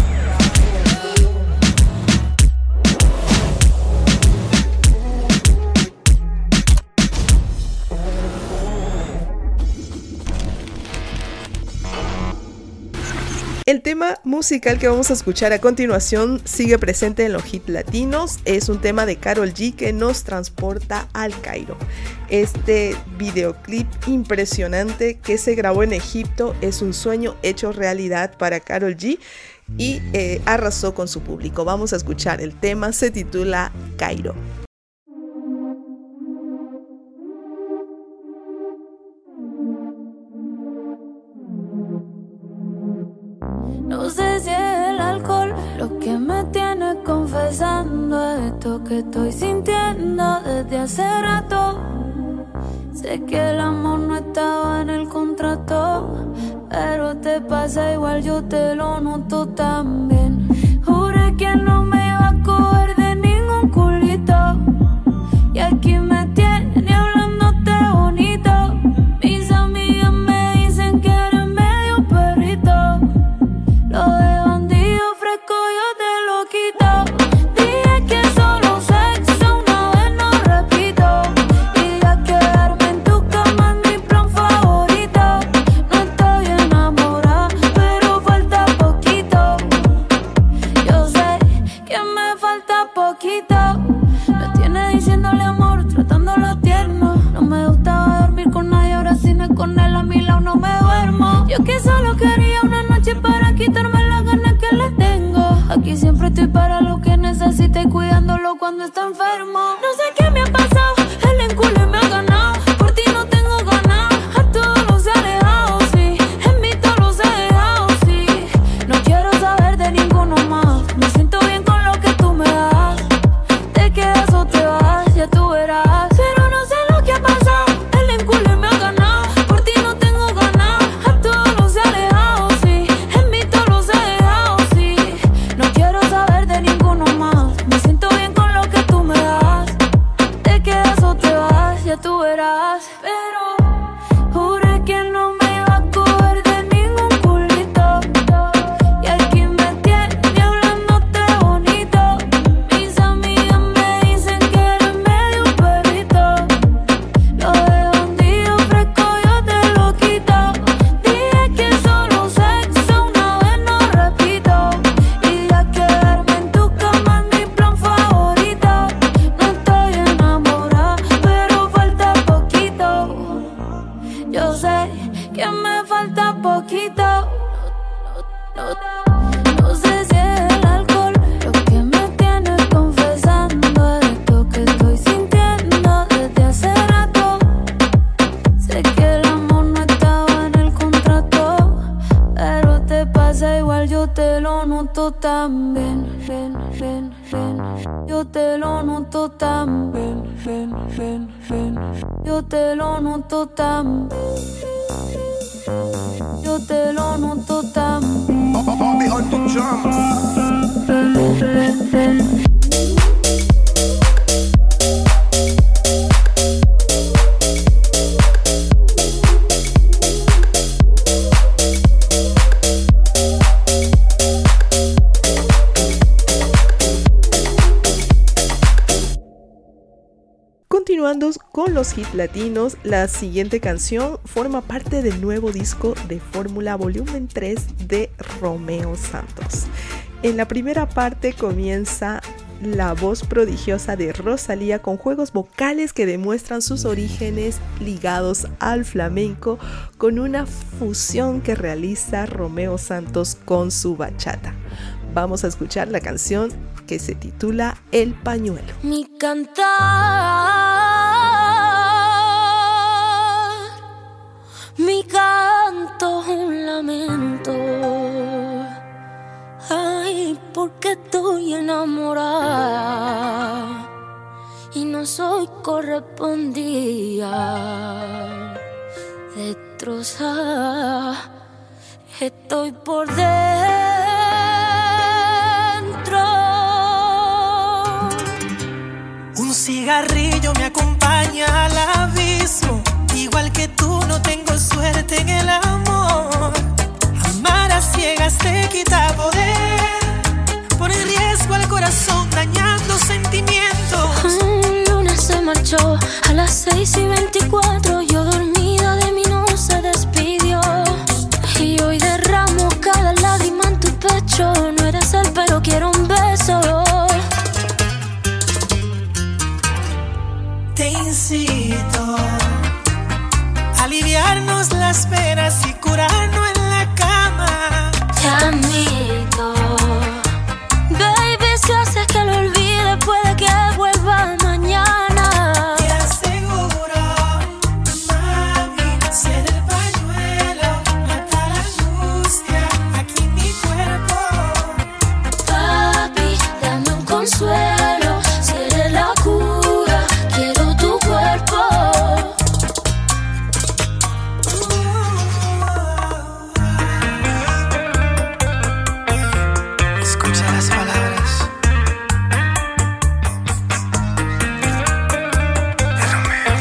El tema musical que vamos a escuchar a continuación sigue presente en los hits latinos. Es un tema de Karol G que nos transporta al Cairo. Este videoclip impresionante que se grabó en Egipto es un sueño hecho realidad para Karol G y eh, arrasó con su público. Vamos a escuchar el tema, se titula Cairo. No sé si es el alcohol lo que me tiene confesando esto que estoy sintiendo desde hace rato. Sé que el amor no estaba en el contrato, pero te pasa igual, yo te lo noto también. Juré que no me iba a coger de ningún culito, y aquí me tiene hablándote bonito. Mis amigas me dicen que eres medio perrito, lo de bandido fresco yo te lo quito. Dije que solo sexo una vez no repito, y ya quedarme en tu cama es mi plan favorito. No estoy enamorada, pero falta poquito. Yo sé que me falta poquito. Me tiene diciéndole amor, tratándolo tierno. No me gustaba dormir con nadie, ahora si no es con él a mi lado no me duermo. Yo que solo quería una noche para quitarme las ganas que le tengo. Aquí siempre estoy para lo que necesite, cuidándolo cuando está enfermo. No sé qué me ha pasado, el enculo me ha ganado. Por ti no tengo ganas, a todos los he alejado, sí. En mí todos los he dejado, sí. No quiero saber de ninguno más. Me siento bien con lo que tú me das. Te quedas o te vas, ya tú verás. Pero no sé lo que ha pasado, el enculo me ha ganado. Por ti no tengo ganas, a todos los he alejado, sí. En mí todos los he dejado, sí. No quiero saber de ninguno más. Me siento bien con lo que tú me das. Te quedas o te vas, ya tú verás. Pero juré que no me iba a coger de ningún culito, y aquí me tiene hablándote bonito. Mis amigas me dicen que eres medio perrito, lo de bandido fresco yo te lo quito. Dije que solo sexo una vez no repito, y ya quedarme en tu cama es mi plan favorito. No estoy enamorada, pero falta poquito. Yo sé que me falta poquito. No, no, no sé si es el alcohol lo que me tiene confesando esto que estoy sintiendo desde hace rato. Sé que el amor no estaba en el contrato, pero te pasa igual, yo te lo noto también. Ven, ven, ven. Yo te lo noto también. Ven, ven, ven. Yo te lo noto también. Yo te lo noto también. Ven, ven, ven. Continuando con los hits latinos, la siguiente canción forma parte del nuevo disco de Fórmula Volumen tres de Romeo Santos. En la primera parte comienza la voz prodigiosa de Rosalía con juegos vocales que demuestran sus orígenes ligados al flamenco, con una fusión que realiza Romeo Santos con su bachata. Vamos a escuchar la canción que se titula El Pañuelo. Mi cantar, mi canto es un lamento. Ay, porque estoy enamorada y no soy correspondida. Destrozada estoy por dentro. Un cigarrillo me acompaña al abismo. Igual que tú no tengo suerte en el amor. Amar a ciegas te quita poder. Pone en riesgo al corazón dañando sentimientos. El lunes se marchó a las seis y veinticuatro. Yo dormida de mí no se despidió. Y hoy derramo cada lágrima en tu pecho. No eres él pero quiero un beso. Te incito a aliviarnos las penas y curarnos en la cama. Te admito, baby, si haces que lo olvide puede que vuelva mañana. Te aseguro, mami, ser el pañuelo mata la angustia aquí en mi cuerpo. Papi, dame un consuelo, si eres la cura, quiero tu cuerpo. Escucha las palabras de Romeo.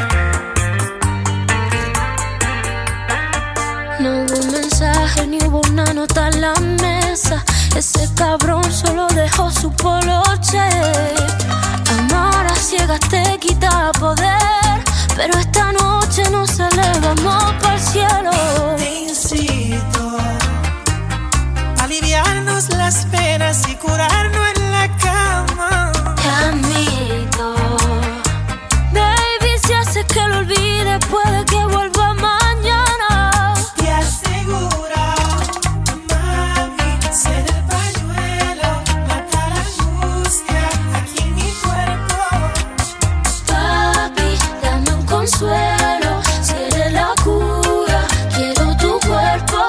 No hubo un mensaje ni hubo una nota en la mesa. Ese cabrón solo dejó su poloche. Amar a ciegas te quita poder, pero esta noche nos elevamos para el cielo. Te incito a aliviarnos las penas y curarnos en la cama. Te admito, baby, si haces que lo olvide puede que vuelva mañana. Te aseguro, mami, ser el pañuelo mata la angustia aquí en mi cuerpo. Papi, dame un consuelo, si eres la cura, quiero tu cuerpo.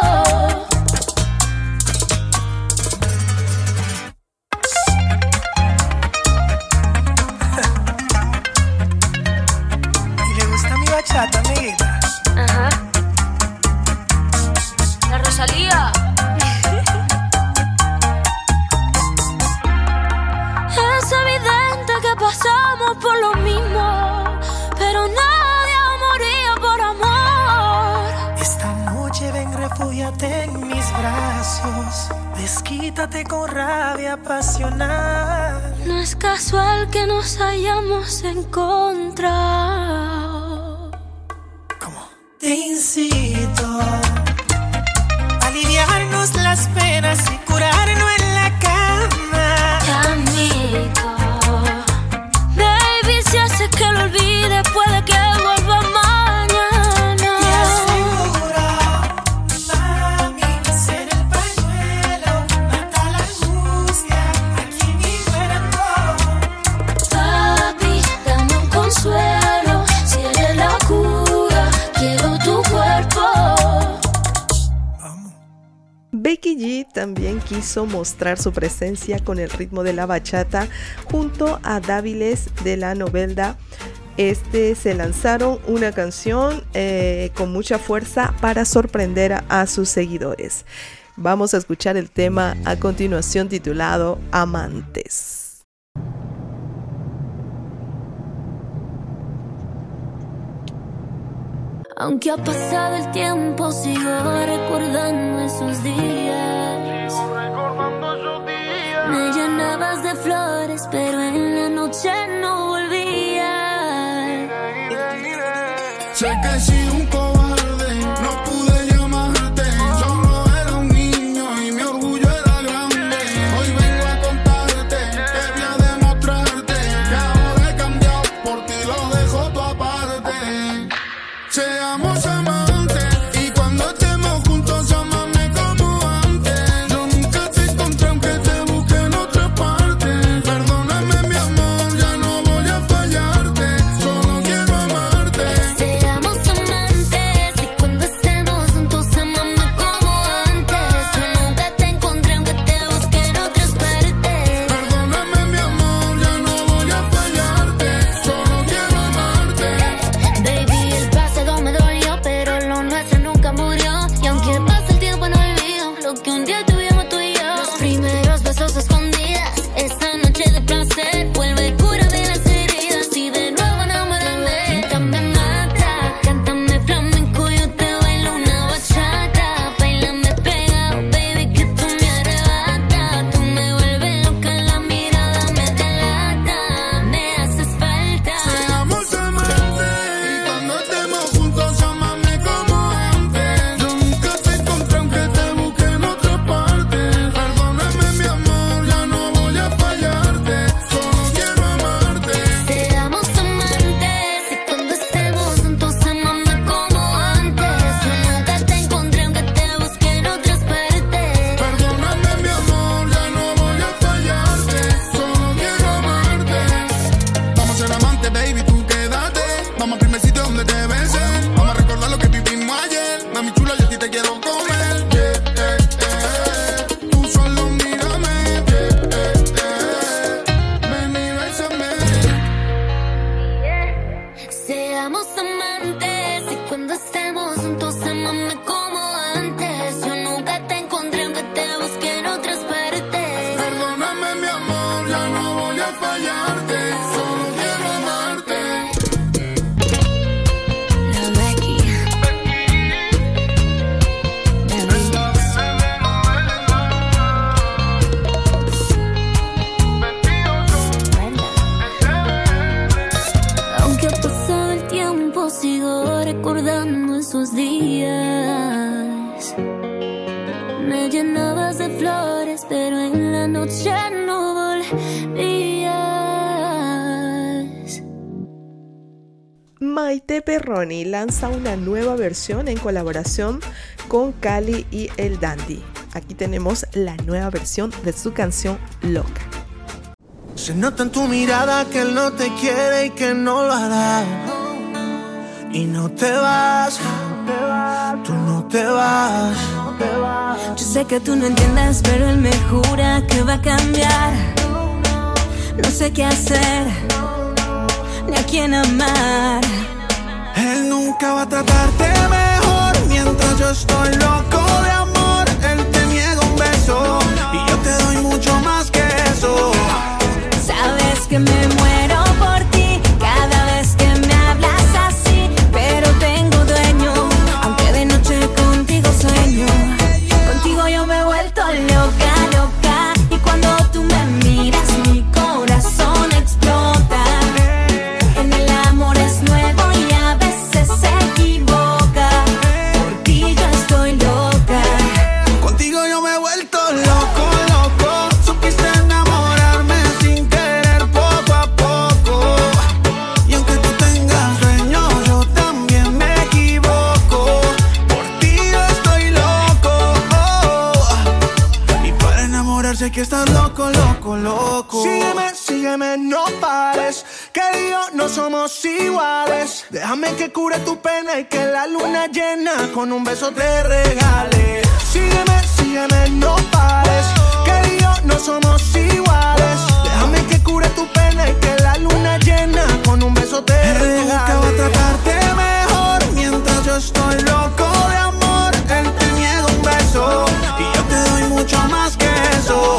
¿Y le gusta mi bachata, amiguita? Ajá. La Rosalía. Es evidente que pasamos por lo mismo, pero nadie moría por amor. Esta noche ven, refúgiate en mis brazos. Desquítate con rabia apasional. No es casual que nos hayamos encontrado. Te incito a aliviarnos las penas y curarnos en la cama. Te admito, baby, si haces que lo olvide puede que vuelva mañana. Te aseguro, mami, ser el pañuelo mata la angustia aquí en mi cuerpo. Papi, dame un consuelo, si eres la cura, quiero tu cuerpo. Becky G también quiso mostrar su presencia con el ritmo de la bachata junto a Dáviles de la Novelda. Este se lanzaron una canción eh, con mucha fuerza para sorprender a, a sus seguidores. Vamos a escuchar el tema a continuación titulado Amantes. Aunque ha pasado el tiempo, sigo recordando esos días. Me llenabas de flores, pero en la noche no volvías. Sé que he sido un cobarde, no pude llamarte. Solo era un niño y mi orgullo era grande. Hoy vengo a contarte, quería demostrarte que ahora he cambiado, por ti lo dejo todo aparte. Seamos amantes y cuando estemos juntos, amame como antes. Yo nunca te encontré aunque te busqué. seamos amantes y cuando estemos juntos amáme como antes. Yo nunca te encontré aunque te busqué en otras partes. Perdóname mi amor, ya no voy a fallarte, solo quiero amarte. La Becky. Aunque ha pasado el tiempo, sigo recordando esos días. Me llenabas de flores, pero en la noche no volvías. Maite Perroni lanza una nueva versión en colaboración con Cali y El Dandy. Aquí tenemos la nueva versión de su canción Loca. Se nota en tu mirada que él no te quiere y que no lo hará. Y no te vas, tú no te vas. Yo sé que tú no entiendes, pero él me jura que va a cambiar. No sé qué hacer, ni a quién amar. Él nunca va a tratarte mejor mientras yo estoy loco de amor. Él te niega un beso y yo te doy mucho más que eso. Sabes que me muero por ti cada vez que me hablas así, pero tengo dueño, aunque de noche contigo sueño. Contigo yo me he vuelto loca, loca, y cuando tú me miras mi corazón explota. En el amor es nuevo y a veces se equivoca. Por ti yo estoy loca. Contigo yo me he vuelto loco, loco. Supiste enamorarme sin querer poco a poco. Y aunque tú tengas dueño, yo también me equivoco. Por ti yo estoy loco, oh. Y para enamorarse hay que estar loco, loco, loco. Sígueme, sígueme, no pares, que yo no somos iguales. Déjame que cure tu pena y que la luna llena con un beso te regale. Sígueme, sígueme, no pares, que yo no somos iguales. Déjame que cure tu pena y que la luna llena con un beso te regale. Él nunca va a tratarte mejor mientras yo estoy loco de amor. Él te niega un beso y yo te doy mucho más que eso.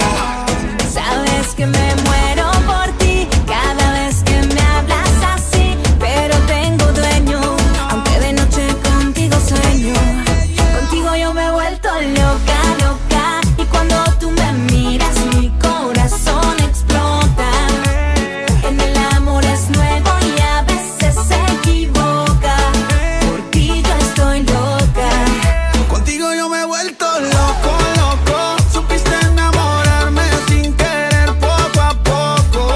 Sabes que me muero por ti cada vez que me hablas así, pero tengo dueño, aunque de noche contigo sueño. Contigo yo me he vuelto loca, loca, y cuando tú me miras mi corazón explota. En el amor es nuevo y a veces se equivoca. Por ti yo estoy loca. Contigo yo me he vuelto loco, loco. Supiste enamorarme sin querer poco a poco.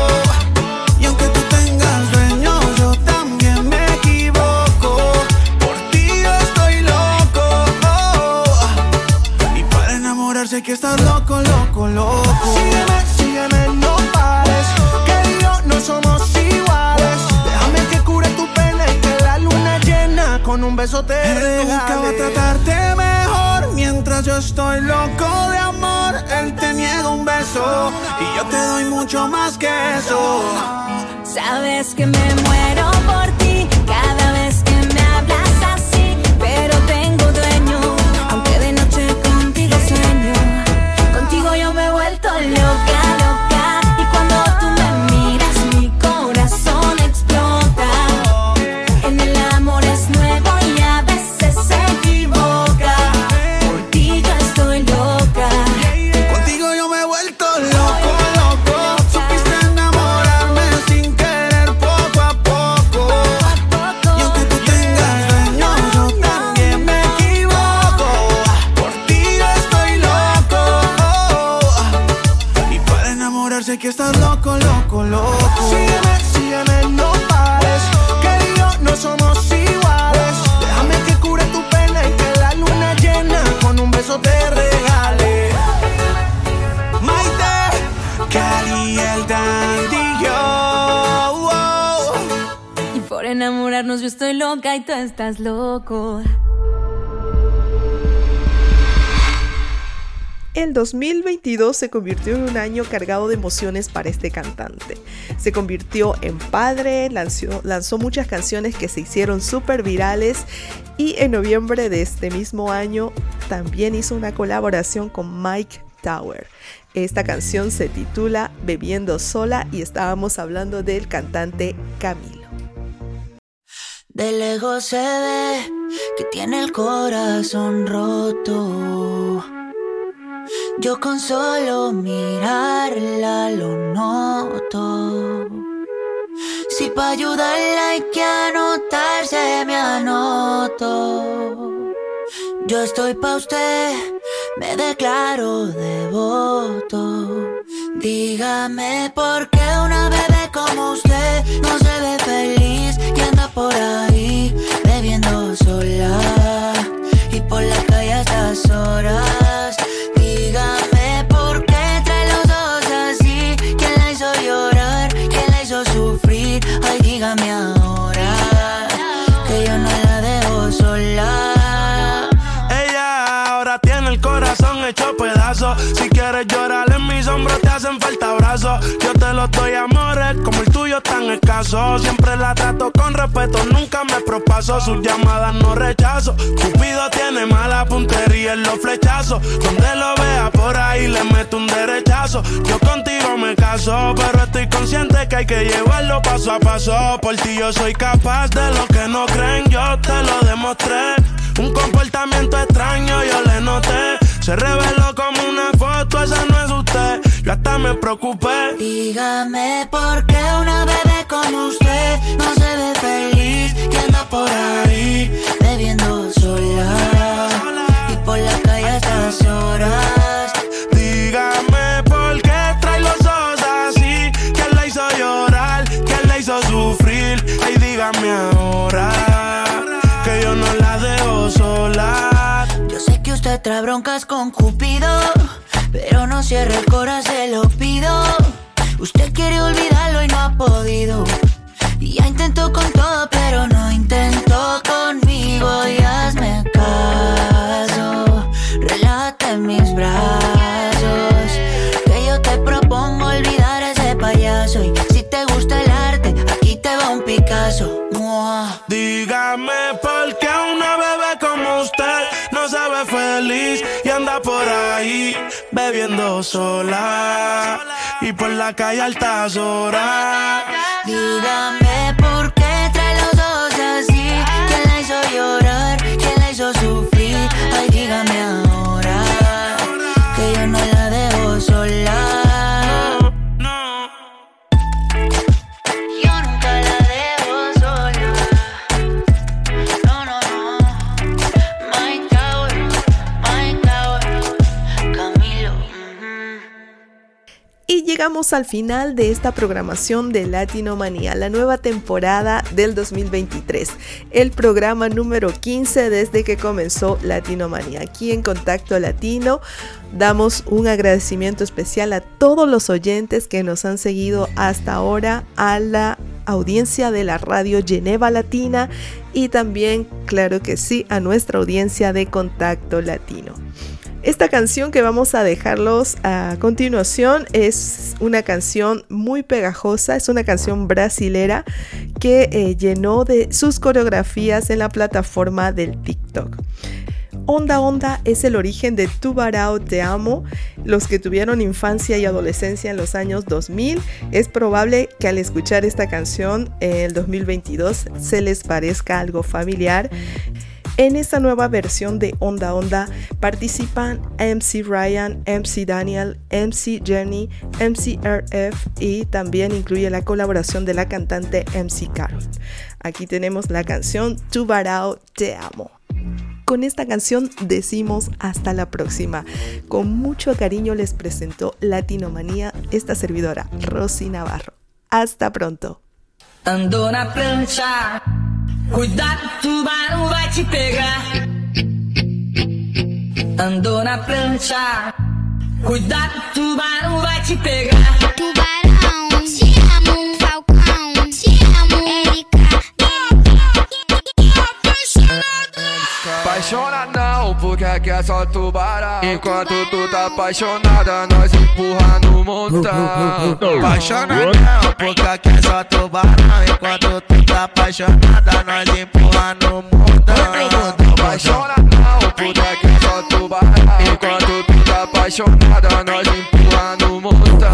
Y aunque tú tengas dueño, yo también me equivoco. Por ti yo estoy loco, oh. Y para enamorarse hay que estar loco, loco, loco. Sígueme, sígueme, no pares, que yo no somos iguales. Déjame que cure tu pena y que la luna llena con un beso te regale. Él nunca va a tratarte mejor mientras yo estoy loco de amor. Él te niega un beso y yo te doy mucho más que eso. Sabes que me muero por ti cada vez que me hablas así, pero tengo dueño, aunque de noche contigo sueño. Contigo yo me he vuelto loca, loca, y cuando tú me miras mi corazón explota. En el amor es nuevo y a veces se equivoca. Por ti yo estoy loca. Contigo yo me he vuelto loco, loco. Supiste enamorarme sin querer poco a poco. Y aunque tú tengas dueño, yo también me equivoco. Por ti yo estoy loco, oh. Y para enamorarse hay que estar loco, loco, loco. Sígueme, sígueme, no pares, que yo no somos iguales. Déjame que cure tu pena y que la luna llena con un beso te regale. Maite, Cali, El Dandy, yo, oh. Y por enamorarnos yo estoy loca y tú estás loco. El dos mil veintidós se convirtió en un año cargado de emociones para este cantante. Se convirtió en padre, lanzó, lanzó muchas canciones que se hicieron súper virales y en noviembre de este mismo año también hizo una colaboración con Mike Tower. Esta canción se titula Bebiendo Sola y estábamos hablando del cantante Camilo. De lejos se ve que tiene el corazón roto. Yo con solo mirarla lo noto. Si pa' ayudarla hay que anotarse, me anoto. Yo estoy pa' usted, me declaro devoto. Dígame por qué una bebé como usted no se ve feliz y anda por ahí bebiendo sola y por la calle a estas horas. Dígame por qué trae los ojos así. ¿Quién la hizo llorar? ¿Quién la hizo sufrir? Ay, dígame ahora que yo no la dejo sola. Ella ahora tiene el corazón hecho pedazos. Si quieres llorar en mis hombros te hacen falta brazos. Yo te los doy, amores, como el tuyo tan escaso. Siempre la trato con respeto, nunca me propaso. Sus llamadas no rechazo. Cupido tiene mala puntería en los flechazos. Donde lo vea por ahí le meto un derechazo. Yo contigo me caso, pero estoy consciente que hay que llevarlo paso a paso. Por ti yo soy capaz de lo que no creen, yo te lo demostré. Un comportamiento extraño yo le noté. Se reveló como una foto, esa no es usted. Yo hasta me preocupé. Dígame por qué una bebé como usted no se ve feliz y anda por ahí bebiendo sola y por la calle a estas horas. Dígame por qué trae los ojos así. ¿Quién la hizo llorar? ¿Quién la hizo sufrir? Ay, dígame ahora que yo no la dejo sola. Yo sé que usted trae broncas con Cupido, pero no cierre el corazón, se lo pido. Usted quiere olvidarlo y no ha podido. Y ya intentó con todo, pero no intentó conmigo. Y hazme caso, relájate en mis brazos, que yo te propongo olvidar a ese payaso. Y si te gusta el arte, aquí te va un Picasso. Mua. Dígame por qué una bebé como usted no se ve feliz y anda por ahí bebiendo sola y por la calle a altas horas. Dígame por qué trae los ojos así. ¿Quién la hizo llorar? ¿Quién la hizo sufrir? Ay, dígame ahora que yo no la dejo sola. Y llegamos al final de esta programación de Latinomanía, la nueva temporada del dos mil veintitrés, el programa número quince desde que comenzó Latinomanía. Aquí en Contacto Latino damos un agradecimiento especial a todos los oyentes que nos han seguido hasta ahora, a la audiencia de la radio Geneva Latina y también, claro que sí, a nuestra audiencia de Contacto Latino. Esta canción que vamos a dejarlos a continuación es una canción muy pegajosa, es una canción brasilera que eh, llenó de sus coreografías en la plataforma del TikTok. Onda Onda es el origen de Tubarão Te Amo. Los que tuvieron infancia y adolescencia en los años dos mil, es probable que al escuchar esta canción en el dos mil veintidós se les parezca algo familiar. En esta nueva versión de Onda Onda participan M C Ryan, M C Daniel, M C Jenny, M C R F y también incluye la colaboración de la cantante M C Carol. Aquí tenemos la canción Tubarão Te Amo. Con esta canción decimos hasta la próxima. Con mucho cariño les presentó Latinomanía esta servidora, Rosy Navarro. Hasta pronto. Andou na prancha, cuidado, tubarão vai te pegar. Andou na prancha, cuidado, tubarão vai te pegar. Tubarão, te amo, Falcão, te amo, Erika. Apaixona não, porque aqui é só tubarão. Enquanto tu tá apaixonada, nós empurra no montão. Apaixonadão, porque aqui é só tubarão. Enquanto tu tá apaixonada, nós empurra no montão. Apaixonadão, porque aqui é só tubarão. Enquanto tu tá apaixonada, nós empurra no montão.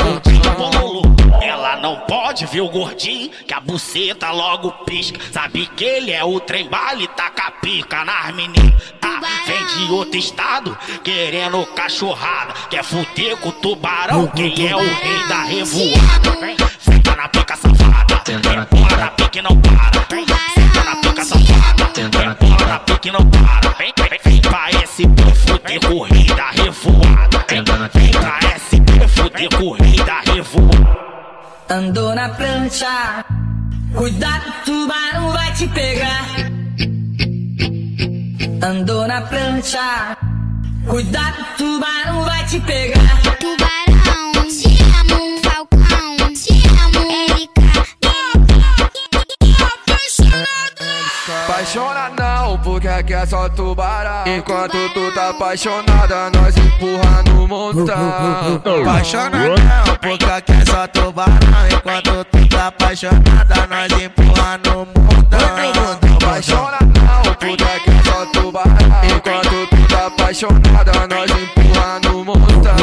Ela não pode ver o gordinho, que a buceta logo pisca. Sabe que ele é o trem bala e taca pica nas meninas. Ah, vem de outro estado, querendo cachorrada. Quer fuder com o tubarão, quem é o rei da revoada. Vem, senta na pica safada, bola na pique não para. Vem, senta na pica safada, bola na pique não para. Vem, vem, vem pra S P fuder com o rei da revoada. Vem, vem pra S P fuder com o rei da revoada. Andou na prancha, cuidado, tubarão vai te pegar. Andou na prancha, cuidado, tubarão vai te pegar. Tubarão, te amo, Falcão, te amo, Erika. Apaixonadão, porque aqui é só tubarão. Enquanto tu tá apaixonada, nós empurra no montão. Apaixonadão, porque aqui é só tubarão. Enquanto tu tá apaixonada, nós empurra no montão. Apaixonadão, porque aqui é só tubarão. Enquanto tu tá apaixonada, nós empurra no montão.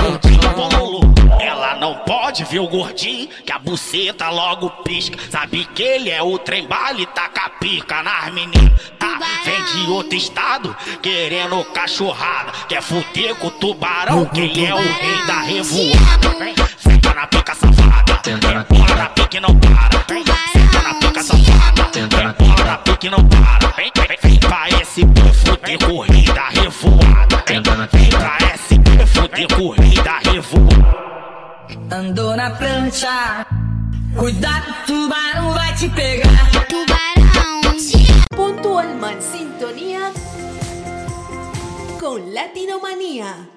Ela não pode ver o gordinho, que a buceta logo pisca. Sabe que ele é o trem bala e taca pica nas meninas. Ah, vem de outro estado, querendo cachorrada. Quer fuder com o tubarão, quem é o rei da revoada. Vem, senta na pica safada, bola na pique não para. Vem, senta na pica safada, bola na pique não para. Vem, vem, vem pra S P fuder com o rei da revoada. Vem, vem pra S P fuder com o rei da revoada. Andou na prancha, cuidado, tubarão vai te pegar. Tubarão, Punto Alma en sintonía con Latinomanía.